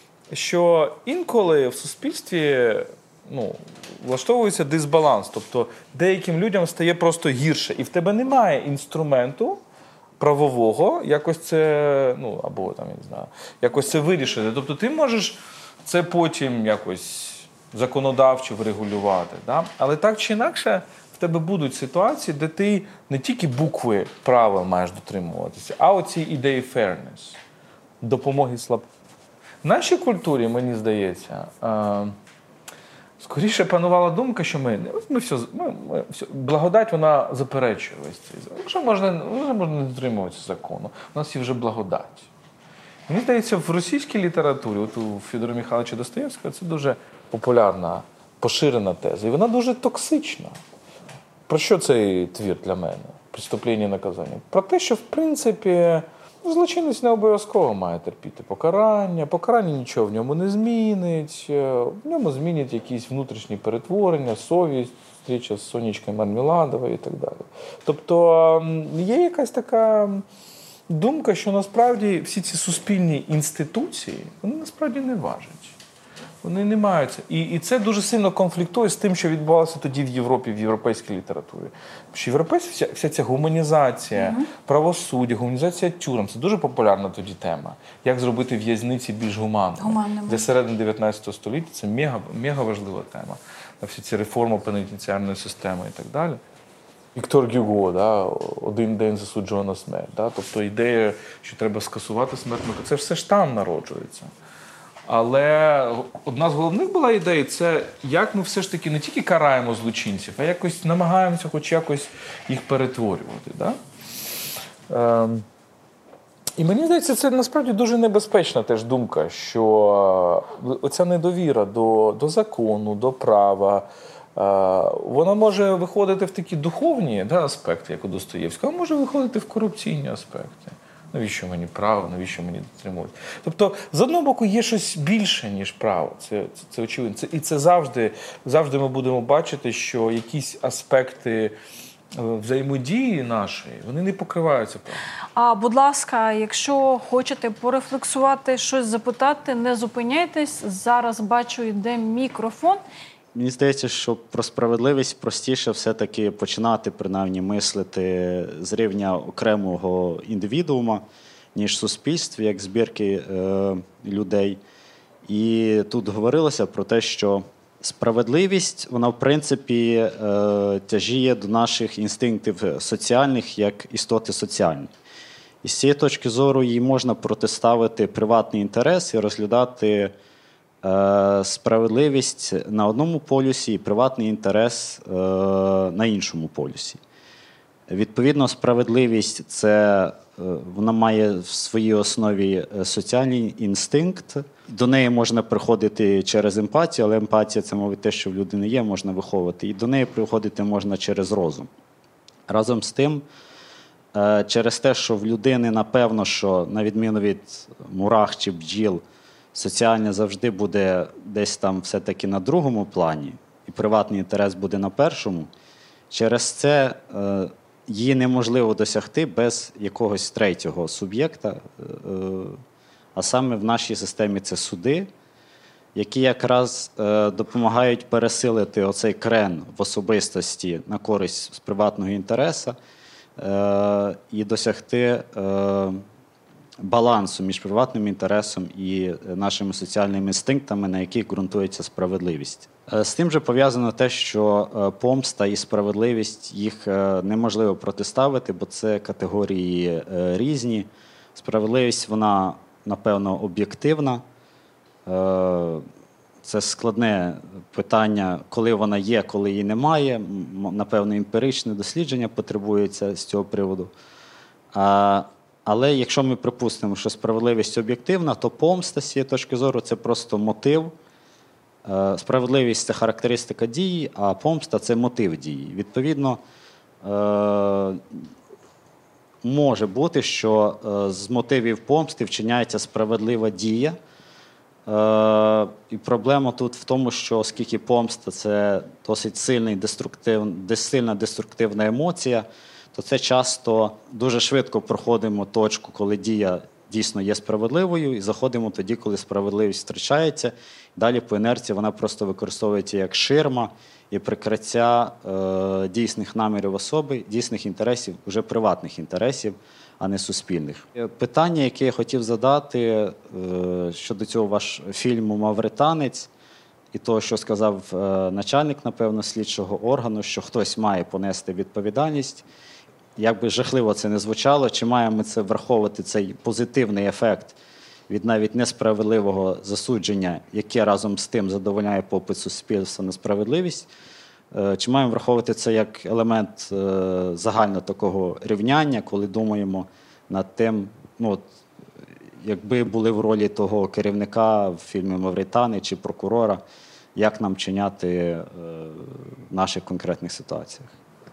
що інколи в суспільстві ну, влаштовується дисбаланс. Тобто деяким людям стає просто гірше. І в тебе немає інструменту правового якось це, ну, або там, я не знаю, якось це вирішити. Тобто ти можеш це потім якось законодавчо врегулювати. Да? Але так чи інакше, в тебе будуть ситуації, де ти не тільки букви правил маєш дотримуватися, а оці ідеї fairness, допомоги слабким. В нашій культурі, мені здається, е- скоріше панувала думка, що ми, ми, все, ми, ми все, благодать, вона заперечує весь цей закон. Вже можна, вже можна не дотримуватися закону. У нас є вже благодать. Мені здається, в російській літературі, от у Федора Михайловича Достоєвського, це дуже популярна, поширена теза. І вона дуже токсична. Про що цей твір для мене? «Преступлення і наказання». Про те, що, в принципі, злочинець не обов'язково має терпіти покарання. Покарання нічого в ньому не змінить. В ньому змінять якісь внутрішні перетворення, совість, зустріча з Сонечкою Мармеладовою і так далі. Тобто є якась така думка, що насправді всі ці суспільні інституції, вони насправді не важать. Вони не мають це. І, і це дуже сильно конфліктує з тим, що відбувалося тоді в Європі, в європейській літературі. Що європейська вся, вся ця гуманізація, mm-hmm. правосуддя, гуманізація тюрем – це дуже популярна тоді тема. Як зробити в'язниці більш гуманними. Гуманними. Для середини дев'ятнадцятого століття це мега, мега важлива тема. Всі ці реформи пенітенціарної системи і так далі. Віктор Гюго, да, «Один день засуджував на смерть». Да? Тобто ідея, що треба скасувати смертну, це все ж там народжується. Але одна з головних була ідей – це як ми все ж таки не тільки караємо злочинців, а якось намагаємося хоч якось їх перетворювати. Да? Ем, і мені здається, це насправді дуже небезпечна теж думка, що оця недовіра до, до закону, до права, е, вона може виходити в такі духовні, да, аспекти, як у Достоєвського, а може виходити в корупційні аспекти. Навіщо мені право, навіщо мені дотримувати? Тобто, з одного боку, є щось більше, ніж право. Це, це, це очевидно. Це, і це завжди, завжди ми будемо бачити, що якісь аспекти взаємодії нашої, вони не покриваються правом. А, будь ласка, якщо хочете порефлексувати, щось запитати, не зупиняйтесь. Зараз бачу, йде мікрофон. Мені здається, що про справедливість простіше все-таки починати, принаймні, мислити з рівня окремого індивідуума, ніж в суспільстві, як збірки е, людей. І тут говорилося про те, що справедливість, вона, в принципі, е, тяжіє до наших інстинктів соціальних, як істоти соціальні. І з цієї точки зору їй можна протиставити приватний інтерес і розглядати е, справедливість на одному полюсі і приватний інтерес е, на іншому полюсі. Відповідно, справедливість – це, е, вона має в своїй основі соціальний інстинкт. До неї можна приходити через емпатію, але емпатія – це, мабуть, те, що в людини є, можна виховувати. І до неї приходити можна через розум. Разом з тим, е, через те, що в людини, напевно, що, на відміну від мурах чи бджіл, соціальне завжди буде десь там все-таки на другому плані, і приватний інтерес буде на першому, через це е, її неможливо досягти без якогось третього суб'єкта, е, а саме в нашій системі це суди, які якраз е, допомагають пересилити оцей крен в особистості на користь з приватного інтересу е, і досягти е, балансу між приватним інтересом і нашими соціальними інстинктами, на яких ґрунтується справедливість. З тим же пов'язано те, що помста і справедливість, їх неможливо протиставити, бо це категорії різні. Справедливість, вона, напевно, об'єктивна. Це складне питання, коли вона є, коли її немає. Напевно, емпіричне дослідження потребується з цього приводу. Але якщо ми припустимо, що справедливість об'єктивна, то помста, з цієї точки зору, це просто мотив. Справедливість – це характеристика дії, а помста – це мотив дії. Відповідно, може бути, що з мотивів помсти вчиняється справедлива дія. І проблема тут в тому, що оскільки помста – це досить сильний деструктив, сильна деструктивна емоція, то це часто дуже швидко проходимо точку, коли дія дійсно є справедливою, і заходимо тоді, коли справедливість втрачається. Далі по інерції вона просто використовується як ширма і прикриття е, дійсних намірів особи, дійсних інтересів, вже приватних інтересів, а не суспільних. Питання, яке я хотів задати е, щодо цього ваш фільму «Мавританець» і того, що сказав е, начальник, напевно, слідчого органу, що хтось має понести відповідальність. Як би жахливо це не звучало, чи маємо це враховувати цей позитивний ефект від навіть несправедливого засудження, яке разом з тим задовольняє попит суспільства на справедливість, чи маємо враховувати це як елемент загального такого рівняння, коли думаємо над тим, ну, от, якби були в ролі того керівника в фільмі «Мавританець» чи прокурора, як нам чиняти в наших конкретних ситуаціях?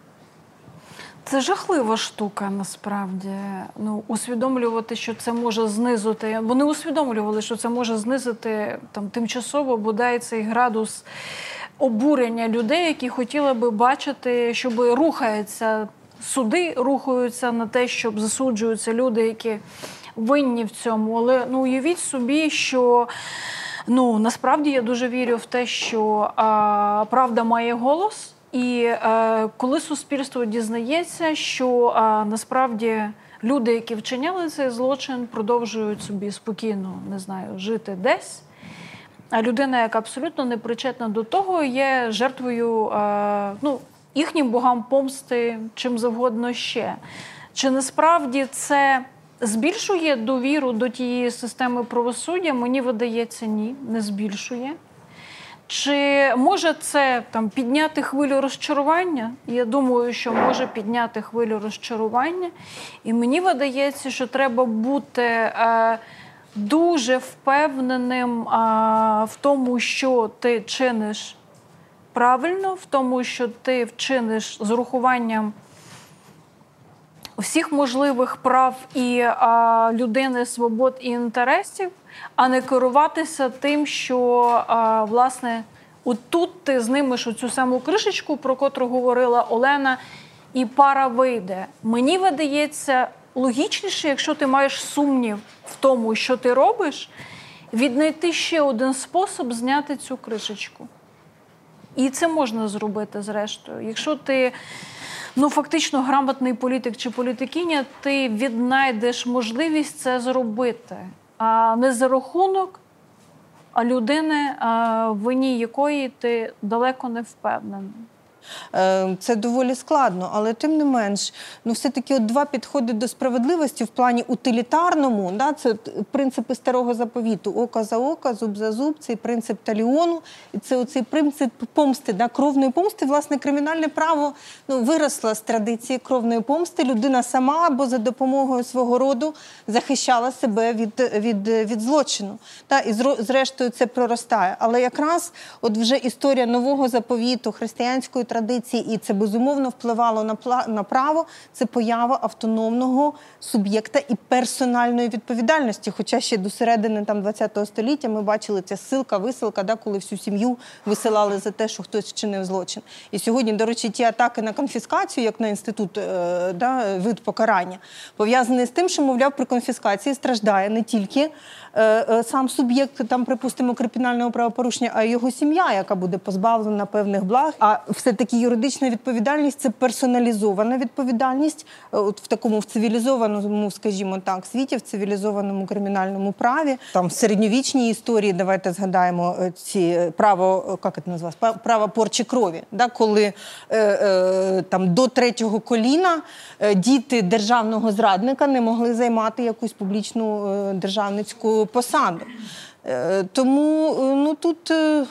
Це жахлива штука, насправді. Ну, усвідомлювати, що це може знизити... Вони усвідомлювали, що це може знизити там, тимчасово, бодай, цей градус обурення людей, які хотіли би бачити, щоб рухаються суди, рухаються на те, щоб засуджуються люди, які винні в цьому. Але ну, уявіть собі, що ну, насправді я дуже вірю в те, що а, правда має голос. І е, коли суспільство дізнається, що е, насправді люди, які вчиняли цей злочин, продовжують собі спокійно, не знаю, жити десь, а людина, яка абсолютно не причетна до того, є жертвою е, ну, їхнім богам помсти, чим завгодно ще. Чи насправді це збільшує довіру до тієї системи правосуддя? Мені видається, ні, не збільшує. Чи може це там, підняти хвилю розчарування? Я думаю, що може підняти хвилю розчарування. І мені видається, що треба бути е, дуже впевненим е, в тому, що ти чиниш правильно, в тому, що ти вчиниш з урахуванням всіх можливих прав і а, людини, свобод і інтересів, а не керуватися тим, що, а, власне, отут ти знимеш оцю саму кришечку, про котру говорила Олена, і пара вийде. Мені видається логічніше, якщо ти маєш сумнів в тому, що ти робиш, віднайти ще один спосіб зняти цю кришечку. І це можна зробити, зрештою. Якщо ти ну, фактично грамотний політик чи політикиня, ти віднайдеш можливість це зробити. А не за рахунок а людини, а в вині якої ти далеко не впевнений. Це доволі складно, але тим не менш, ну все-таки от два підходи до справедливості в плані утилітарному, да, це принципи старого заповіту, око за око, зуб за зуб, цей принцип таліону, і це оцей принцип помсти, да, кровної помсти. Власне, кримінальне право ну, виросло з традиції кровної помсти. Людина сама або за допомогою свого роду захищала себе від, від, від злочину. Та, і зрештою це проростає. Але якраз от вже історія нового заповіту, християнської традиції, і це безумовно впливало на, на право, це поява автономного суб'єкта і персональної відповідальності. Хоча ще до середини там, ХХ століття ми бачили ця ссилка-висилка, да, коли всю сім'ю висилали за те, що хтось вчинив злочин. І сьогодні, до речі, ті атаки на конфіскацію, як на інститут, е, да, вид покарання, пов'язані з тим, що, мовляв, при конфіскації страждає не тільки е, е, сам суб'єкт, там, припустимо, кримінального правопорушення, а й його сім'я, яка буде позбавлена певних благ. А все-таки юридична відповідальність – це персоналізована відповідальність от в такому в цивілізованому, скажімо так, світі, в цивілізованому кримінальному праві. Там в середньовічній історії, давайте згадаємо ці право, як це називається, право порчі крові, да, коли е, е, там до третього коліна е, діти державного зрадника не могли займати якусь публічну е, державницьку посаду. Тому ну, тут,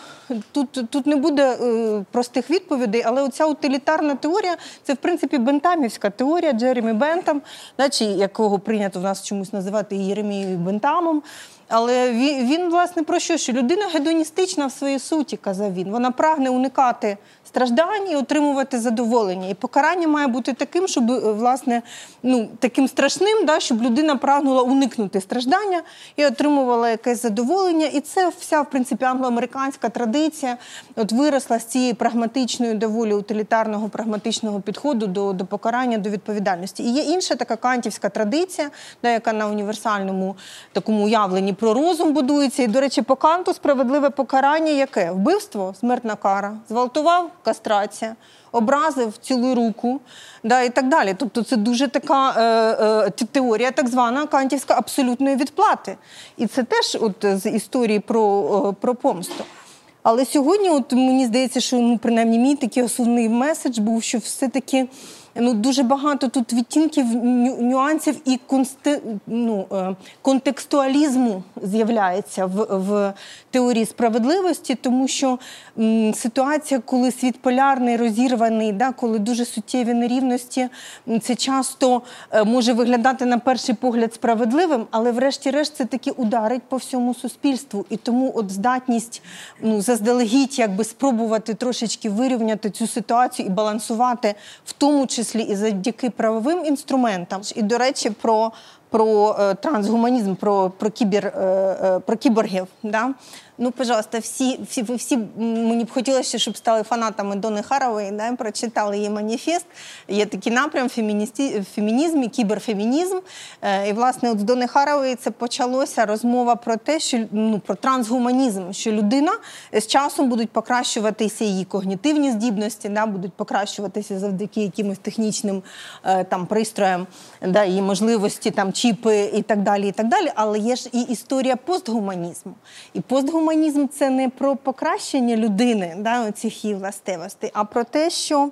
тут, тут не буде простих відповідей, але оця утилітарна теорія – це, в принципі, бентамівська теорія Джеремі Бентам, чи якого прийнято в нас чомусь називати Єремією Бентамом. Але він, він, власне, про що? Що людина гедоністична в своїй суті, казав він. Вона прагне уникати страждань і отримувати задоволення. І покарання має бути таким, щоб, власне, ну, таким страшним, да, щоб людина прагнула уникнути страждання і отримувала якесь задоволення. І це вся, в принципі, англоамериканська традиція от виросла з цієї прагматичної, доволі утилітарного, прагматичного підходу до, до покарання, до відповідальності. І є інша така кантівська традиція, да, яка на універсальному такому уявленні про розум будується. І, до речі, по Канту справедливе покарання яке? Вбивство – смертна кара, зґвалтував – кастрація, образив – цілуй руку, да, і так далі. Тобто це дуже така е, е, теорія, так звана кантівська абсолютної відплати. І це теж от з історії про, е, про помсту. Але сьогодні, от мені здається, що ну, принаймні мій такий основний меседж був, що все-таки ну, дуже багато тут відтінків, нюансів і консте, ну, контекстуалізму з'являється в, в теорії справедливості, тому що м, ситуація, коли світ полярний, розірваний, да, коли дуже суттєві нерівності, це часто е, може виглядати на перший погляд справедливим, але врешті-решт це таки ударить по всьому суспільству. І тому от здатність ну, заздалегідь якби спробувати трошечки вирівняти цю ситуацію і балансувати в тому числі і завдяки правовим інструментам. І, до речі, про, про е, трансгуманізм, про, про, кібер, е, е, про кіборгів. Да? Ну, пожалуйста, всі, всі, ви всі, мені б хотілося, щоб стали фанатами Дони Харової, да, прочитали її маніфест. Є такий напрям фемінізм і кіберфемінізм. І, власне, от з Дони Харової це почалося розмова про те, що, ну, про трансгуманізм, що людина з часом будуть покращуватися її когнітивні здібності, да, будуть покращуватися завдяки якимось технічним там, пристроям, да, її можливості, там, чіпи і так далі, і так далі. Але є ж і історія постгуманізму. І постгуманізм Гуманізм – це не про покращення людини, да, цих її властивостей, а про те, що,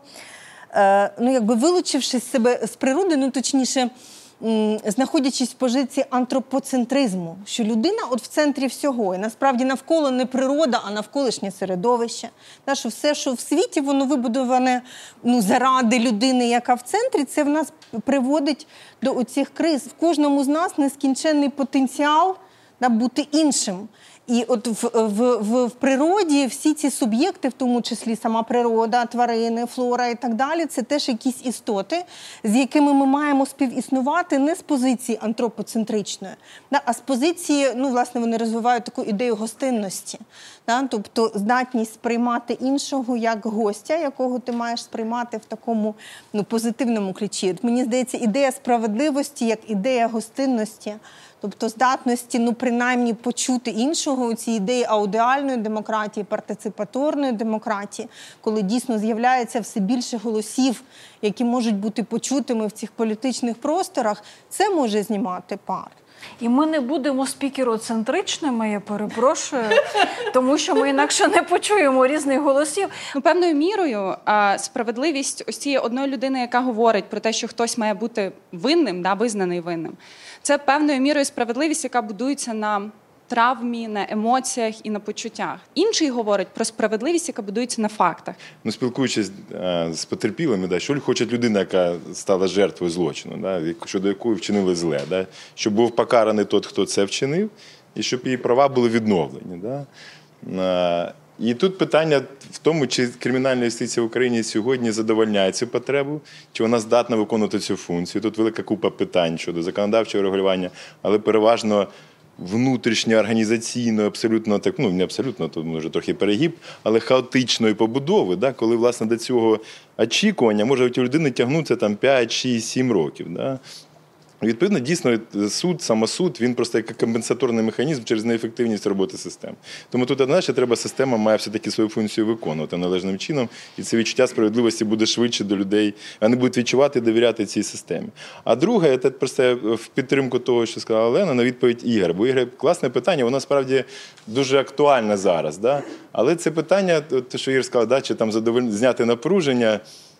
е, ну, якби вилучивши себе з природи, ну, точніше, м, знаходячись в позиції антропоцентризму, що людина от в центрі всього, і насправді навколо не природа, а навколишнє середовище, да, що все, що в світі, воно вибудоване ну, заради людини, яка в центрі, це в нас приводить до оцих криз. В кожному з нас нескінченний потенціал, да, бути іншим. І от в, в, в, в природі всі ці суб'єкти, в тому числі сама природа, тварини, флора і так далі, це теж якісь істоти, з якими ми маємо співіснувати не з позиції антропоцентричної, да, а з позиції, ну, власне, вони розвивають таку ідею гостинності. Да, тобто здатність сприймати іншого як гостя, якого ти маєш сприймати в такому ну, позитивному ключі. От мені здається, ідея справедливості як ідея гостинності, тобто здатності, ну, принаймні, почути іншого у цій ідеї аудіальної демократії, партиципаторної демократії, коли дійсно з'являється все більше голосів, які можуть бути почутими в цих політичних просторах, це може знімати пар. І ми не будемо спікероцентричними, я перепрошую, тому що ми інакше не почуємо різних голосів. Ну, певною мірою а, справедливість ось цієї одної людини, яка говорить про те, що хтось має бути винним, да, визнаний винним, це певною мірою справедливість, яка будується на травмі, на емоціях і на почуттях. Інший говорить про справедливість, яка будується на фактах. Ну, спілкуючись а, з потерпілими, да, що хоче людина, яка стала жертвою злочину, да, щодо якої вчинили зле, да, щоб був покараний той, хто це вчинив, і щоб її права були відновлені. Да. А, і тут питання в тому, чи кримінальна юстиція в Україні сьогодні задовольняє цю потребу, чи вона здатна виконувати цю функцію. Тут велика купа питань щодо законодавчого регулювання, але переважно внутрішньо, організаційно, абсолютно так, ну не абсолютно, то може трохи перегиб, але хаотичної побудови, да, коли, власне, до цього очікування може у людини тягнутися там п'ять, шість, сім років. Да. Відповідно, дійсно, суд, самосуд, він просто як компенсаторний механізм через неефективність роботи системи. Тому тут, одначе, треба, система має все-таки свою функцію виконувати належним чином, і це відчуття справедливості буде швидше до людей, вони будуть відчувати і довіряти цій системі. А друге, це просто в підтримку того, що сказала Олена, на відповідь Ігор. Бо Ігор, класне питання, воно справді дуже актуальне зараз. Да? Але це питання, те, що Ігор сказав, да, чи там задоволь... зняти напруження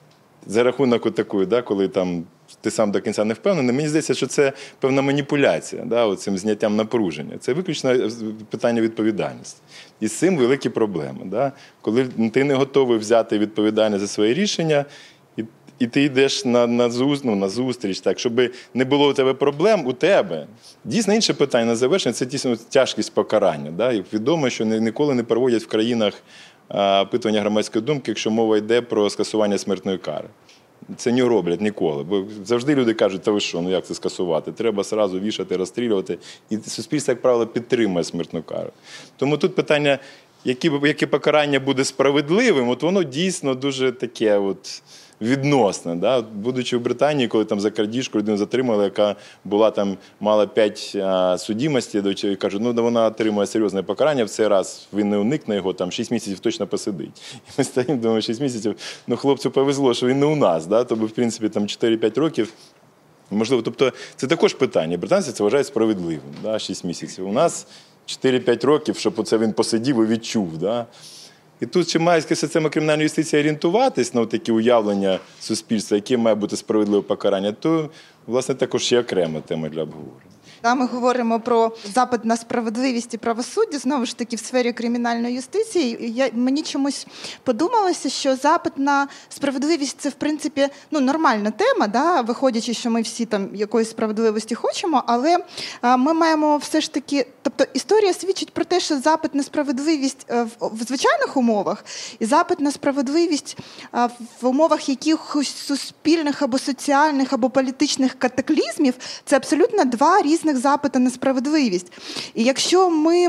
за рахунок такої, да, коли там ти сам до кінця не впевнений, мені здається, що це певна маніпуляція, да, цим зняттям напруження. Це виключно питання відповідальності. І з цим великі проблеми. Да. Коли ти не готовий взяти відповідальність за своє рішення, і, і ти йдеш на, на, зуз, ну, на зустріч, так, щоб не було у тебе проблем, у тебе. Дійсно, інше питання на завершення – це дійсно тяжкість покарання. Да. І відомо, що ніколи не проводять в країнах опитування громадської думки, якщо мова йде про скасування смертної кари. Це не роблять ніколи. Бо завжди люди кажуть, та ви що, ну як це скасувати? Треба одразу вішати, розстрілювати. І суспільство, як правило, підтримує смертну кару. Тому тут питання, яке, яке покарання буде справедливим, от воно дійсно дуже таке от відносне. Да? Будучи в Британії, коли там за крадіжку людину затримали, яка була там, мала п'ять а, судімостей, і кажуть, ну вона отримує серйозне покарання, в цей раз він не уникне його, там шість місяців точно посидить. І ми стоїмо, думаємо, шість місяців, ну хлопцю повезло, що він не у нас, да? Тобто, в принципі, там чотири-п'ять років, можливо, тобто це також питання. Британці це вважають справедливим, да? шість місяців. У нас чотири-п'ять років, щоб оце він посидів і відчув, да? І тут, чи має система кримінальної юстиції орієнтуватись на такі уявлення суспільства, яке має бути справедливе покарання, то, власне, також є окрема тема для обговорення. Ми говоримо про запит на справедливість і правосуддя, знову ж таки, в сфері кримінальної юстиції. Я, мені чомусь подумалося, що запит на справедливість – це, в принципі, ну, нормальна тема, да? Виходячи, що ми всі там якоїсь справедливості хочемо, але а, ми маємо все ж таки… Тобто історія свідчить про те, що запит на справедливість в, в звичайних умовах і запит на справедливість а, в умовах якихось суспільних або соціальних, або політичних катаклізмів – це абсолютно два різних запити на справедливість. І якщо ми,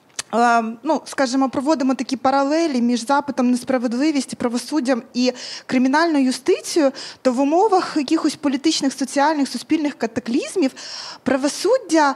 ну, скажімо, проводимо такі паралелі між запитом на справедливість і правосуддям і кримінальною юстицією, то в умовах якихось політичних, соціальних, суспільних катаклізмів правосуддя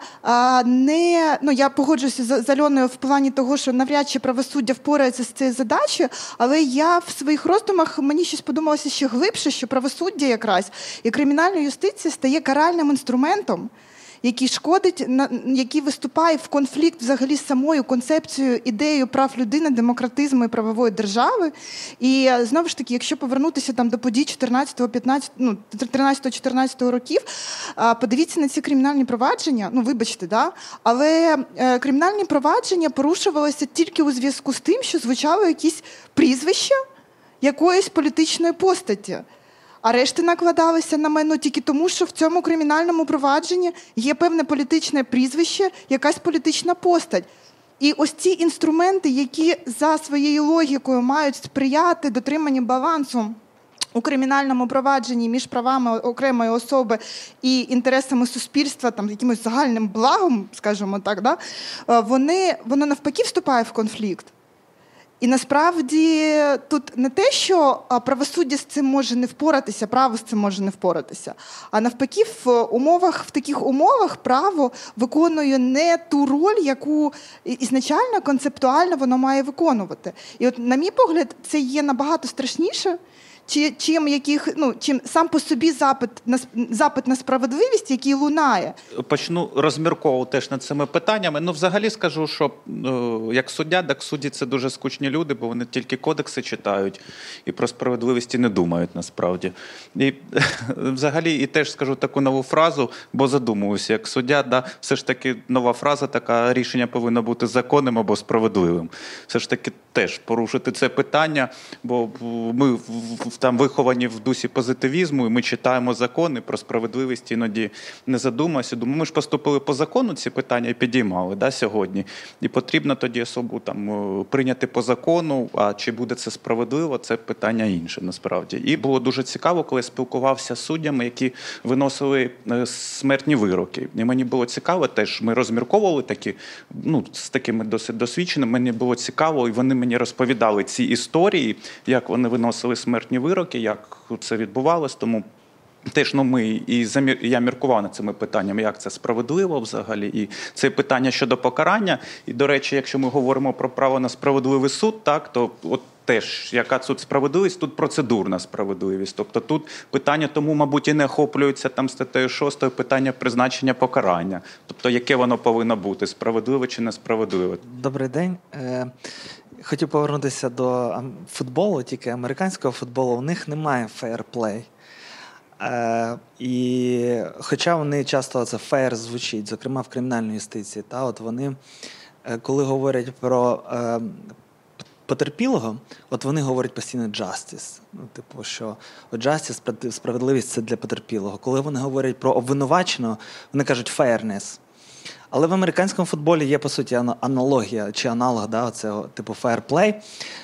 не, ну, я погоджуюся з Альоною в плані того, що навряд чи правосуддя впорається з цією задачею, але я в своїх роздумах, мені щось подумалося ще глибше, що правосуддя якраз і кримінальна юстиція стає каральним інструментом, який шкодить, який виступає в конфлікт взагалі з самою концепцією, ідеєю прав людини, демократизму і правової держави. І знову ж таки, якщо повернутися там до подій чотирнадцятого, п'ятнадцятого, ну, тринадцятого-чотирнадцятого років, подивіться на ці кримінальні провадження, ну вибачте, да? Але кримінальні провадження порушувалися тільки у зв'язку з тим, що звучало якісь прізвища якоїсь політичної постаті. Арешти накладалися на мене тільки тому, що в цьому кримінальному провадженні є певне політичне прізвище, якась політична постать. І ось ці інструменти, які за своєю логікою мають сприяти дотриманню балансу у кримінальному провадженні між правами окремої особи і інтересами суспільства, там, якимось загальним благом, скажімо так, да, вони, воно навпаки вступає в конфлікт. І насправді тут не те, що правосуддя з цим може не впоратися, право з цим може не впоратися, а навпаки в умовах, в таких умовах право виконує не ту роль, яку ізначально, концептуально воно має виконувати. І от, на мій погляд, це є набагато страшніше, чи чим яких, ну, чим сам по собі запит на запит на справедливість, який лунає. Почну розмірковувати теж над цими питаннями. Ну, взагалі скажу, що е, як суддя, так судді це дуже скучні люди, бо вони тільки кодекси читають і про справедливість і не думають насправді. І взагалі і теж скажу таку нову фразу, бо задумуюся, як суддя, да, все ж таки нова фраза така: рішення повинно бути законним або справедливим. Все ж таки теж порушити це питання, бо ми там виховані в дусі позитивізму, і ми читаємо закони про справедливість, іноді не задумуємося. Думаю, ми ж поступили по закону, ці питання і підіймали, да, сьогодні. І потрібно тоді особу там прийняти по закону, а чи буде це справедливо, це питання інше насправді. І було дуже цікаво, коли я спілкувався з суддями, які виносили смертні вироки. І мені було цікаво теж, ми розмірковували такі, ну, з такими досить досвідченими, мені було цікаво, і вони мені розповідали ці історії, як вони виносили смертні вироки, як це відбувалось, тому теж, ну, ми і замір... я міркував над цими питаннями, як це справедливо взагалі, і це питання щодо покарання. І, до речі, якщо ми говоримо про право на справедливий суд, так, то от теж, яка тут справедливість, тут процедурна справедливість. Тобто тут питання тому, мабуть, і не охоплюється там статтею шостою питання призначення покарання. Тобто, яке воно повинно бути, справедливе чи несправедливе. Добрий день. Хотів повернутися до футболу, тільки американського футболу. У них немає фейерплей. Е, і хоча вони часто, це фейер звучить, зокрема в кримінальній юстиції, та, от вони, коли говорять про е, потерпілого, от вони говорять постійно justice. Ну, типу, що justice, справедливість – це для потерпілого. Коли вони говорять про обвинуваченого, вони кажуть fairness. Але в американському футболі є, по суті, аналогія чи аналог, да, оце, типу фейерплей.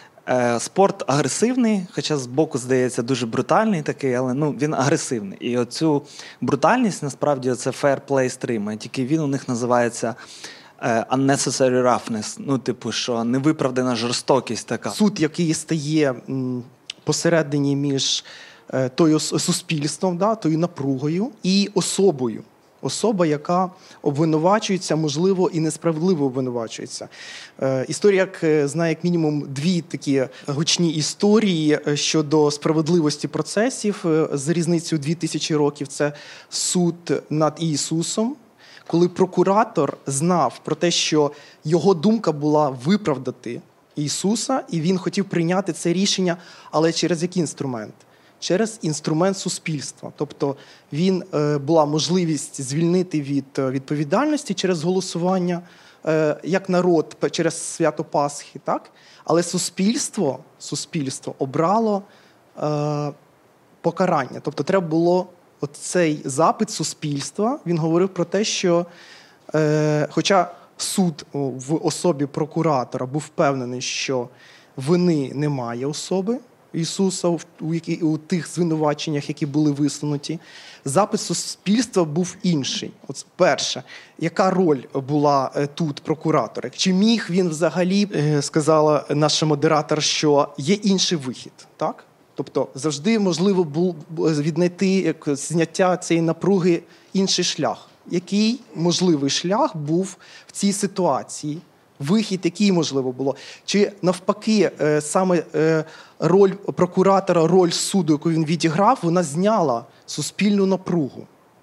Спорт агресивний, хоча збоку, здається, дуже брутальний такий, але ну, він агресивний. І оцю брутальність, насправді, це fair play стримує. Тільки він у них називається unnecessary roughness. Ну, типу, що невиправдана жорстокість така. Суд, який стає м, посередині між е, тою суспільством, да, тою напругою і особою. Особа, яка обвинувачується, можливо, і несправедливо обвинувачується. Е, історія як, знає як мінімум дві такі гучні історії щодо справедливості процесів з різницею дві тисячі років. Це суд над Ісусом, коли прокуратор знав про те, що його думка була виправдати Ісуса, і він хотів прийняти це рішення, але через який інструмент? Через інструмент суспільства. Тобто він, е, була можливість звільнити від відповідальності через голосування, е, як народ через свято Пасхи, так? Але суспільство, суспільство обрало е, покарання. Тобто треба було от цей запит суспільства, він говорив про те, що е, хоча суд в особі прокуратора був впевнений, що вини немає особи Ісуса у, у, у тих звинуваченнях, які були висунуті, запит суспільства був інший. От перше, яка роль була тут прокуратора? Чи міг він взагалі, сказала наша модератор, що є інший вихід, так? Тобто завжди можливо було віднайти як зняття цієї напруги інший шлях. Який можливий шлях був в цій ситуації? Вихід, який можливо було? Чи навпаки, саме роль прокуратора, роль суду, яку він відіграв, вона зняла суспільну напругу?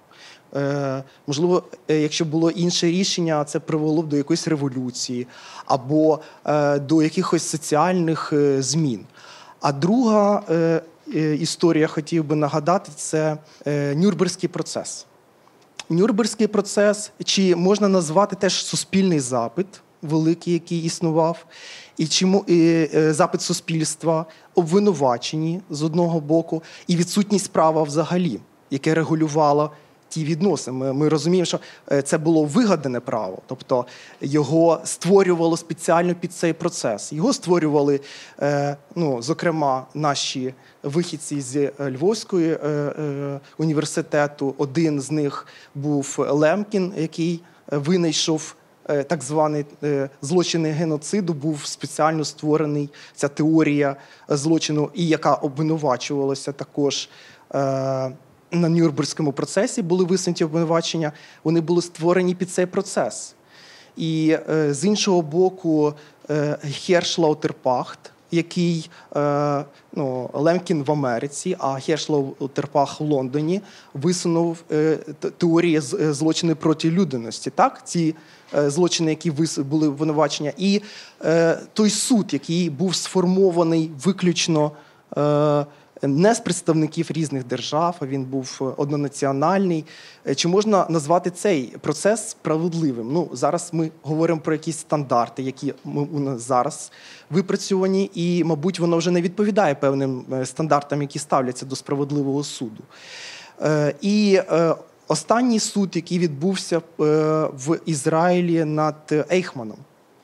Можливо, якщо було інше рішення, це привело б до якоїсь революції або до якихось соціальних змін. А друга е, е, історія, хотів би нагадати, це е, Нюрнберзький процес. Нюрнберзький процес, чи можна назвати теж суспільний запит, великий, який існував, і чи, е, е, запит суспільства, обвинувачені з одного боку, і відсутність права взагалі, яке регулювало ті відносини. Ми, ми розуміємо, що це було вигадане право, тобто його створювало спеціально під цей процес. Його створювали, е, ну, зокрема, наші вихідці з Львовського е, е, університету. Один з них був Лемкін, який винайшов е, так званий е, злочини геноциду, був спеціально створений ця теорія злочину, і яка обвинувачувалася також е, на Нюрнберзькому процесі, були висунуті обвинувачення, вони були створені під цей процес. І е, з іншого боку, е, Герш Лаутерпахт, який е, ну, Лемкін в Америці, а Гершлов Терпах в Лондоні висунув е, теорії з, злочини проти людяності. Так? Ці е, злочини, які вис, були винувачення. І е, той суд, який був сформований виключно е, не з представників різних держав, а він був однонаціональний. Чи можна назвати цей процес справедливим? Ну, зараз ми говоримо про якісь стандарти, які у нас зараз випрацьовані, і, мабуть, воно вже не відповідає певним стандартам, які ставляться до справедливого суду. І останній суд, який відбувся в Ізраїлі над Ейхманом.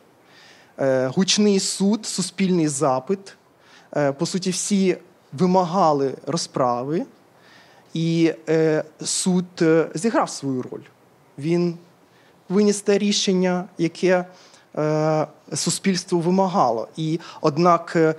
Гучний суд, суспільний запит. По суті, всі вимагали розправи, і е, суд е, зіграв свою роль. Він виніс те рішення, яке е, суспільство вимагало. І, однак, е,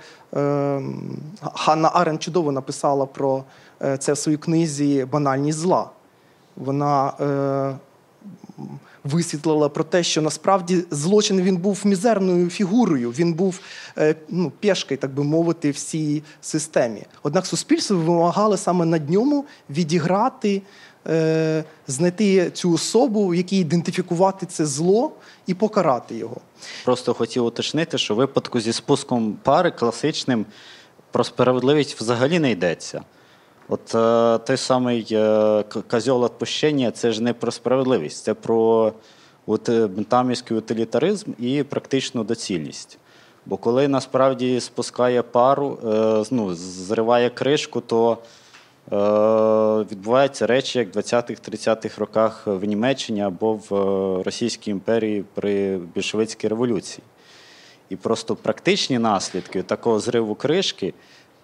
Ханна Аренд чудово написала про це в своїй книзі «Банальність зла». Вона е, висвітлила про те, що насправді злочин він був мізерною фігурою, він був ну, пешкою, так би мовити, в цій системі. Однак суспільство вимагало саме над ньому відіграти, е, знайти цю особу, в якій ідентифікувати це зло і покарати його. Просто хотів уточнити, що в випадку зі спуском пари класичним про справедливість взагалі не йдеться. От е, той самий е, козьол відпущення – це ж не про справедливість, це про от, бентамівський утилітаризм і практичну доцільність. Бо коли насправді спускає пару, е, ну, зриває кришку, то е, відбуваються речі, як в двадцятих-тридцятих роках в Німеччині або в Російській імперії при більшовицькій революції. І просто практичні наслідки такого зриву кришки,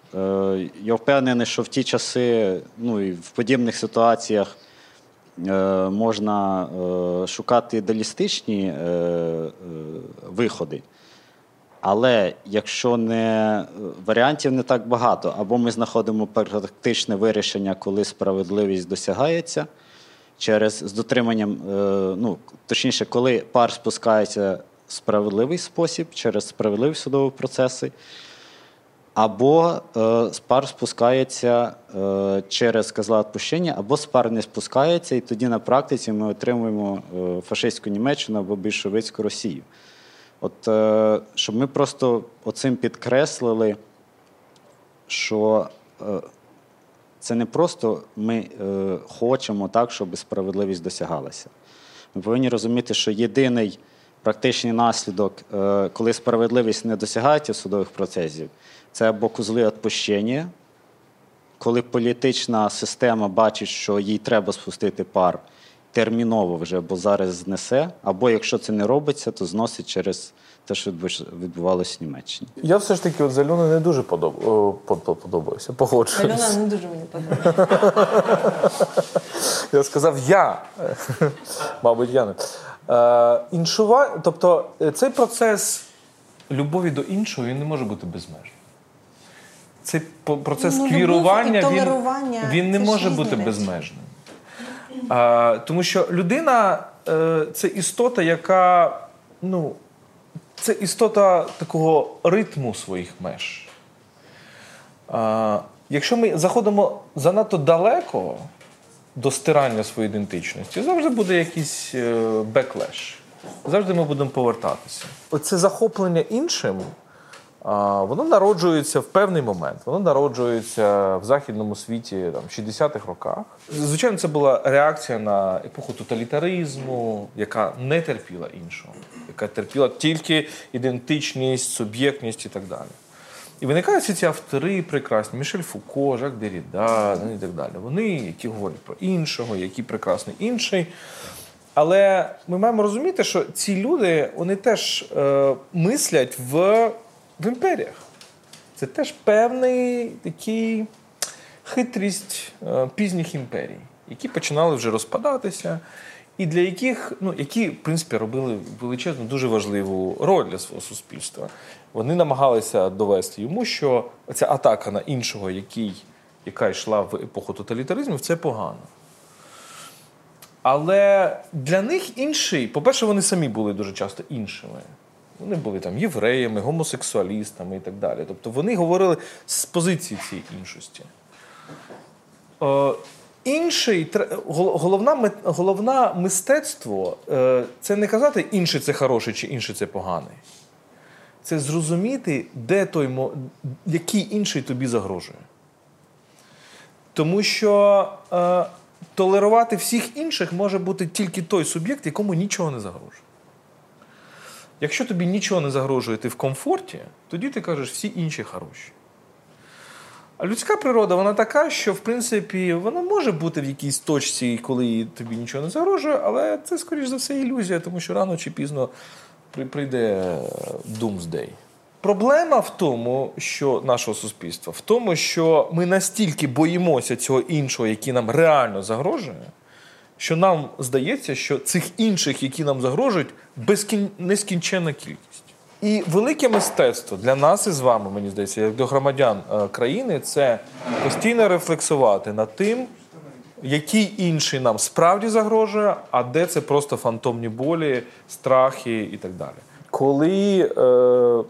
я впевнений, що в ті часи, ну і в подібних ситуаціях можна шукати ідеалістичні виходи. Але якщо не варіантів не так багато, або ми знаходимо практичне вирішення, коли справедливість досягається, через з дотриманням, ну, точніше, коли пар спускається в справедливий спосіб, через справедливі судові процеси, або е, пар спускається е, через козла відпущення, або пар не спускається, і тоді на практиці ми отримуємо е, фашистську Німеччину або більшовицьку Росію. От, е, щоб ми просто оцим підкреслили, що е, це не просто ми е, хочемо так, щоб справедливість досягалася. Ми повинні розуміти, що єдиний практичний наслідок, е, коли справедливість не досягається в судових процесів, це або козли відпущення, коли політична система бачить, що їй треба спустити пар терміново вже, бо зараз знесе, або якщо це не робиться, то зносить через те, що відбувалося в Німеччині. Я все ж таки от з Альоною не дуже подоб... подобаюся, погоджуюся. Альона не дуже мені подобається. Я сказав «я». Мабуть, я не. Е, іншува... Тобто цей процес любові до іншого, він не може бути безмежним. Цей процес ну, квірування, він, він не може бути речі. безмежним. А, тому що людина е, – це істота, яка, ну, це істота такого ритму своїх меж. А, якщо ми заходимо занадто далеко до стирання своєї ідентичності, завжди буде якийсь е, беклеш. Завжди ми будемо повертатися. Оце захоплення іншим, воно народжується в певний момент. Воно народжується в західному світі там, в шістдесятих роках. Звичайно, це була реакція на епоху тоталітаризму, яка не терпіла іншого, яка терпіла тільки ідентичність, суб'єктність і так далі. І виникають всі ці автори прекрасні, Мішель Фуко, Жак Дерріда і так далі. Вони, які говорять про іншого, який прекрасний інший. Але ми маємо розуміти, що ці люди, вони теж е, мислять в, в імперіях. Це теж певний такий хитрість е, пізніх імперій, які починали вже розпадатися, і для яких, ну, які, в принципі, робили величезну, дуже важливу роль для свого суспільства. Вони намагалися довести йому, що ця атака на іншого, який, яка йшла в епоху тоталітаризму, це погано. Але для них інший, по-перше, вони самі були дуже часто іншими. Вони були там євреями, гомосексуалістами і так далі. Тобто вони говорили з позиції цієї іншості. Е, інший, головна, головна мистецтво е, – це не казати інший це хороший чи інший це поганий. Це зрозуміти, де той, який інший тобі загрожує. Тому що е, толерувати всіх інших може бути тільки той суб'єкт, якому нічого не загрожує. Якщо тобі нічого не загрожує, ти в комфорті, тоді ти кажеш, всі інші хороші. А людська природа, вона така, що, в принципі, вона може бути в якійсь точці, коли тобі нічого не загрожує, але це, скоріш за все, ілюзія, тому що рано чи пізно прийде doomsday. Проблема в тому, що нашого суспільства, в тому, що ми настільки боїмося цього іншого, який нам реально загрожує, що нам здається, що цих інших, які нам загрожують, безкін... нескінченна кількість. І велике мистецтво для нас із вами, мені здається, як до громадян країни, це постійно рефлексувати над тим, який інший нам справді загрожує, а де це просто фантомні болі, страхи і так далі. Коли е,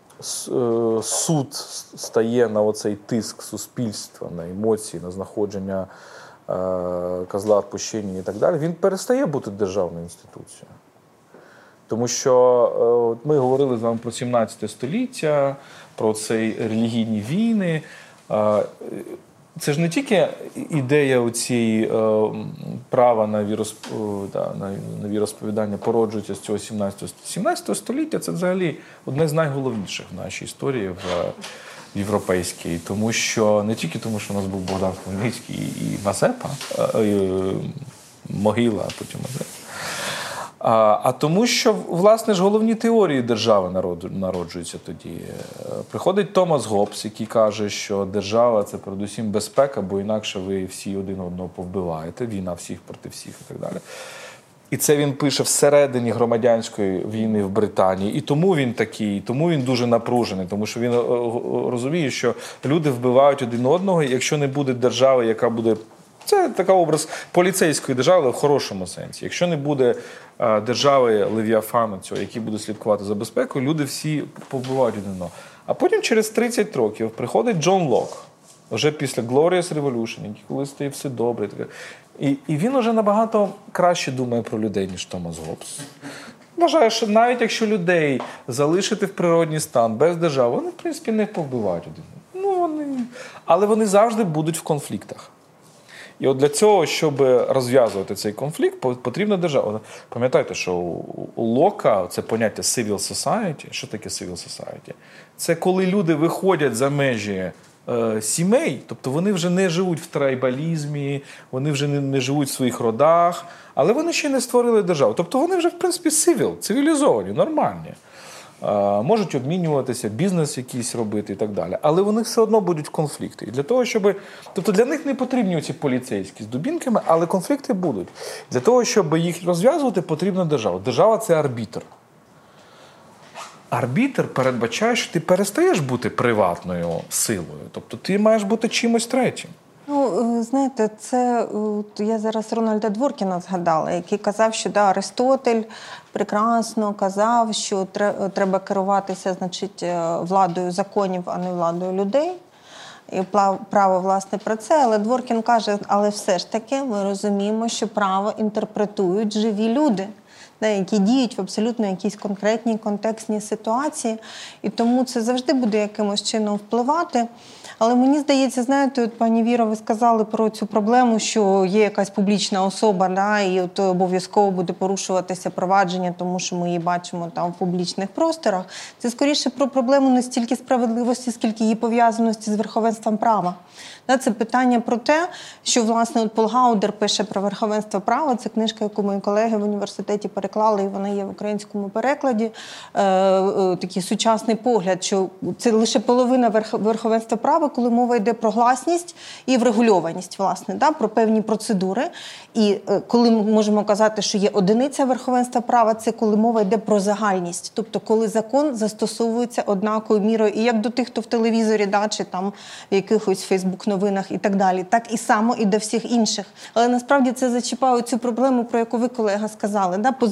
суд стає на оцей тиск суспільства, на емоції, на знаходження е, козла відпущення і так далі, він перестає бути державною інституцією. Тому що е, ми говорили з вами про сімнадцяте століття, про ці релігійні війни. Е, Це ж не тільки ідея цієї е, права на, віросп... да, на, на віросповідання породжується з цього сімнадцятого століття. Це взагалі одне з найголовніших в нашій історії в, в європейській. Тому що, не тільки тому, що у нас був Богдан Хмельницький і Мазепа, е, е, могила, а потім Мазепа. А, а тому, що, власне ж, головні теорії держави народжуються тоді. Приходить Томас Гоббс, який каже, що держава – це передусім безпека, бо інакше ви всі один одного повбиваєте, війна всіх проти всіх і так далі. І це він пише всередині громадянської війни в Британії. І тому він такий, тому він дуже напружений, тому що він розуміє, що люди вбивають один одного, і якщо не буде держави, яка буде... Це такий образ поліцейської держави, але в хорошому сенсі. Якщо не буде а, держави Левіафана цього, який буде слідкувати за безпекою, люди всі побивають один одного. А потім через тридцять років приходить Джон Лок, вже після Glorious Revolution, який коли стає все добре. І, і він вже набагато краще думає про людей, ніж Томас Гоббс. Вважає, що навіть якщо людей залишити в природній стан без держави, вони, в принципі, не повбивають один одного. Ну, вони... Але вони завжди будуть в конфліктах. І от для цього, щоб розв'язувати цей конфлікт, потрібна держава. Пам'ятайте, що у Лока це поняття civil society. Що таке civil society? Це коли люди виходять за межі е, сімей, тобто вони вже не живуть в трайбалізмі, вони вже не, не живуть в своїх родах, але вони ще не створили державу. Тобто вони вже, в принципі, civil, цивілізовані, нормальні. Можуть обмінюватися, бізнес якийсь робити і так далі. Але вони все одно будуть в конфлікти. І для того, щоб... Тобто для них не потрібні ці поліцейські з дубінками, але конфлікти будуть. Для того, щоб їх розв'язувати, потрібна держава. Держава – це арбітр. Арбітр передбачає, що ти перестаєш бути приватною силою. Тобто ти маєш бути чимось третім. Ну, знаєте, це я зараз Рональда Дворкіна згадала, який казав, що да, Аристотель прекрасно казав, що треба керуватися, значить, владою законів, а не владою людей. І право, власне, про це. Але Дворкін каже, але все ж таки ми розуміємо, що право інтерпретують живі люди, які діють в абсолютно якійсь конкретній контекстній ситуації. І тому це завжди буде якимось чином впливати. Але мені здається, знаєте, от, пані Віро, ви сказали про цю проблему, що є якась публічна особа, да, і от обов'язково буде порушуватися провадження, тому що ми її бачимо там в публічних просторах. Це скоріше про проблему не стільки справедливості, скільки її пов'язаності з верховенством права. Да, це питання про те, що, власне, от Пол Гаудер пише про верховенство права. Це книжка, яку мої колеги в університеті переклали, і вона є в українському перекладі. Е, е, такий сучасний погляд, що це лише половина верх, верховенства права, коли мова йде про гласність і врегульованість, власне, да, про певні процедури. І е, коли ми можемо казати, що є одиниця верховенства права, це коли мова йде про загальність. Тобто, коли закон застосовується однаковою мірою, і як до тих, хто в телевізорі, да, чи там в якихось Фейсбук-новинах і так далі, так і само і до всіх інших. Але насправді це зачіпає цю проблему, про яку ви, колега, сказали. Да?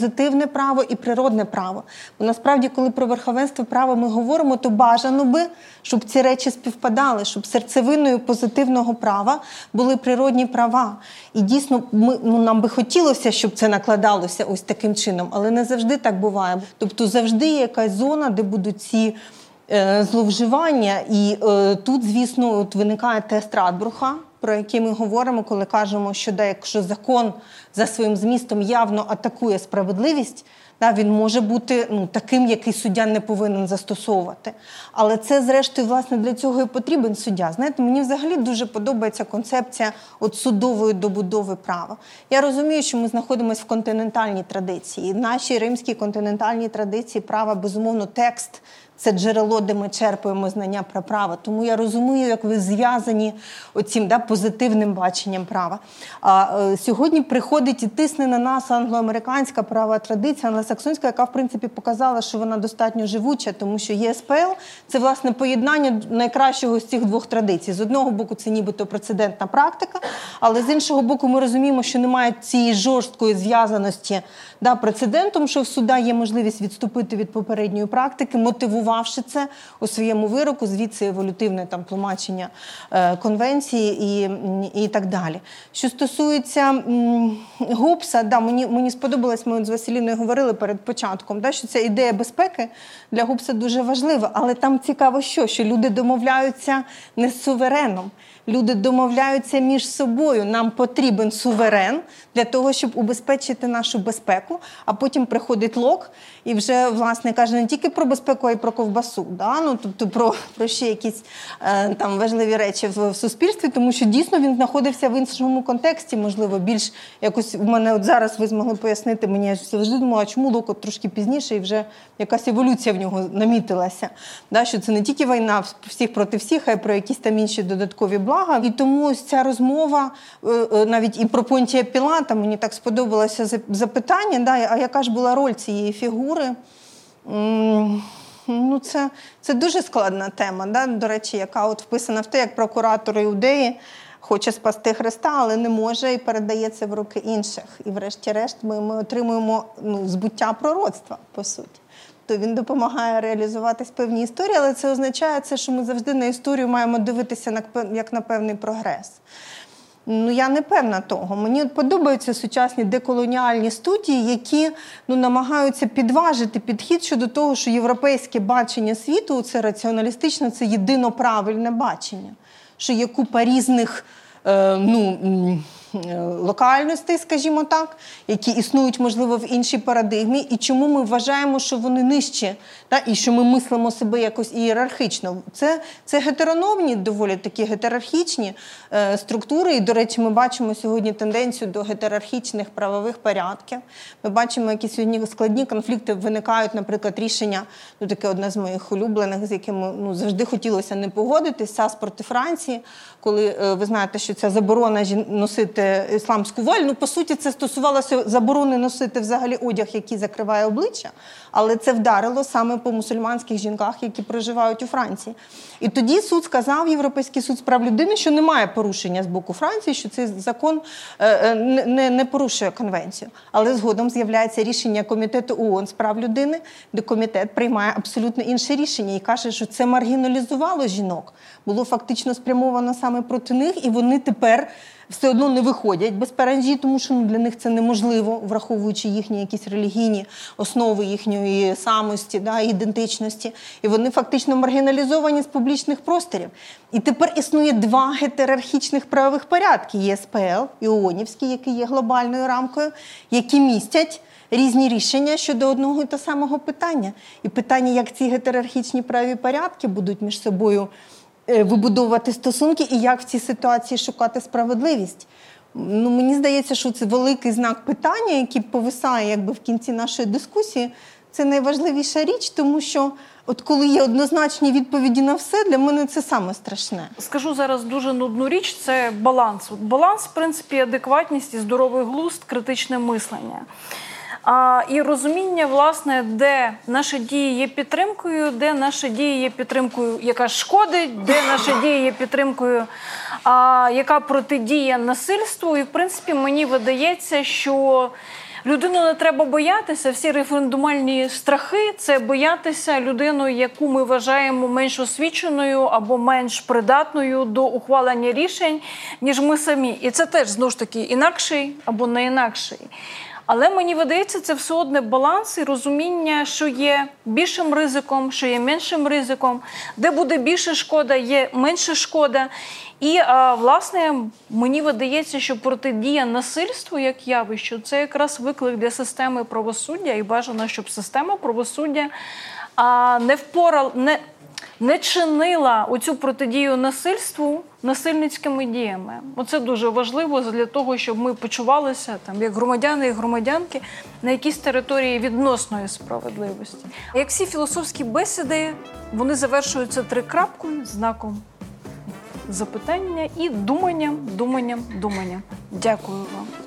позитивне право і природне право. Бо насправді, коли про верховенство права ми говоримо, то бажано би, щоб ці речі співпадали, щоб серцевиною позитивного права були природні права. І дійсно, ми, ну, нам би хотілося, щоб це накладалося ось таким чином, але не завжди так буває. Тобто завжди є якась зона, де будуть ці е, зловживання. І е, тут, звісно, от виникає тест Радбруха, про який ми говоримо, коли кажемо, що да, якщо закон за своїм змістом явно атакує справедливість, да, він може бути ну, таким, який суддя не повинен застосовувати. Але це, зрештою, власне, для цього і потрібен суддя. Знаєте, мені взагалі дуже подобається концепція от судової добудови права. Я розумію, що ми знаходимося в континентальній традиції. В нашій римській континентальній традиції права, безумовно, текст – це джерело, де ми черпаємо знання про право. Тому я розумію, як ви зв'язані оцім да, позитивним баченням права. А е, сьогодні приходить і тисне на нас англоамериканська права традиція, англосаксонська, яка, в принципі, показала, що вона достатньо живуча, тому що Є Ес Пе Ел – це, власне, поєднання найкращого з цих двох традицій. З одного боку, це нібито прецедентна практика, але з іншого боку, ми розуміємо, що немає цієї жорсткої зв'язаності да, прецедентом, що в суда є можливість відступити від попередньої практики, мотивувати це у своєму вироку, звідси еволютивне там тлумачення е, конвенції і, і так далі. Що стосується м, Гоббса, да, мені, мені сподобалось, ми от з Василіною говорили перед початком, да, що ця ідея безпеки для Гоббса дуже важлива, але там цікаво що, що люди домовляються не з сувереном, люди домовляються між собою. Нам потрібен суверен для того, щоб убезпечити нашу безпеку, а потім приходить Лок і вже, власне, каже не тільки про безпеку, а й про ковбасу. Да? Ну, тобто про, про ще якісь е, там важливі речі в, в суспільстві, тому що дійсно він знаходився в іншому контексті, можливо, більш якось в мене от зараз ви змогли пояснити мені, я завжди думала, чому Лок от трошки пізніше і вже якась еволюція в нього намітилася. Да? Що це не тільки війна всіх проти всіх, а й про якісь там інші додаткові блага. І тому ось ця розмова, навіть і про Понтія Пілата, мені так сподобалося запитання, да, а яка ж була роль цієї фігури? Ну, це, це дуже складна тема, да, до речі, яка от вписана в те, як прокуратор Іудеї хоче спасти Христа, але не може і передає це в руки інших. І врешті-решт ми, ми отримуємо ну, збуття пророцтва, по суті. То він допомагає реалізуватись певні історії, але це означає, це, що ми завжди на історію маємо дивитися як на певний прогрес. Ну, я не певна того. Мені подобаються сучасні деколоніальні студії, які ну, намагаються підважити підхід щодо того, що європейське бачення світу, це раціоналістичне, це єдино правильне бачення. Що є купа різних е, ну, локальностей, скажімо так, які існують, можливо, в іншій парадигмі, і чому ми вважаємо, що вони нижчі, та, і що ми мислимо себе якось ієрархічно. Це, це гетерономні, доволі такі гетерархічні е, структури, і, до речі, ми бачимо сьогодні тенденцію до гетерархічних правових порядків. Ми бачимо, які сьогодні складні конфлікти виникають, наприклад, рішення, ну, таке одне з моїх улюблених, з якими ну, завжди хотілося не погодитись, ес а ес проти Франції, коли е, ви знаєте, що ця заборона носити ісламську вуаль, ну, по суті, це стосувалося заборони носити взагалі одяг, який закриває обличчя, але це вдарило саме по мусульманських жінках, які проживають у Франції. І тоді суд сказав, Європейський суд з прав людини, що немає порушення з боку Франції, що цей закон е, не, не порушує конвенцію. Але згодом з'являється рішення Комітету ООН з прав людини, де комітет приймає абсолютно інше рішення і каже, що це маргіналізувало жінок, було фактично спрямовано саме проти них, і вони тепер все одно не виходять без паранджі, тому що ну, для них це неможливо, враховуючи їхні якісь релігійні основи їхньої самості, да, ідентичності. І вони фактично маргіналізовані з публічних просторів. І тепер існує два гетерархічних правових порядки. Є ес пе ел і ООНівський, який є глобальною рамкою, які містять різні рішення щодо одного і того самого питання. І питання, як ці гетерархічні правові порядки будуть між собою вибудовувати стосунки і як в цій ситуації шукати справедливість. Ну, мені здається, що це великий знак питання, який повисає якби, в кінці нашої дискусії. Це найважливіша річ, тому що от коли є однозначні відповіді на все, для мене це саме страшне. Скажу зараз дуже нудну річ – це баланс. От баланс, в принципі, адекватність і здоровий глузд, критичне мислення. А, і розуміння, власне, де наші дії є підтримкою, де наші дії є підтримкою, яка шкодить, де наші дії є підтримкою, а, яка протидіє насильству. І, в принципі, мені видається, що людину не треба боятися. Всі референдумальні страхи – це боятися людину, яку ми вважаємо менш освіченою або менш придатною до ухвалення рішень, ніж ми самі. І це теж, знову ж таки, інакший або не інакший. Але мені видається, це все одне баланс і розуміння, що є більшим ризиком, що є меншим ризиком, де буде більше шкода, є менше шкода. І, а, власне, мені видається, що протидія насильству як явищу – це якраз виклик для системи правосуддя, і бажано, щоб система правосуддя а, не впорала, не, не чинила оцю протидію насильству насильницькими діями. Оце дуже важливо для того, щоб ми почувалися там, як громадяни і громадянки на якійсь території відносної справедливості. Як всі філософські бесіди, вони завершуються трикрапкою, знаком запитання і думанням, думанням, думанням. Дякую вам.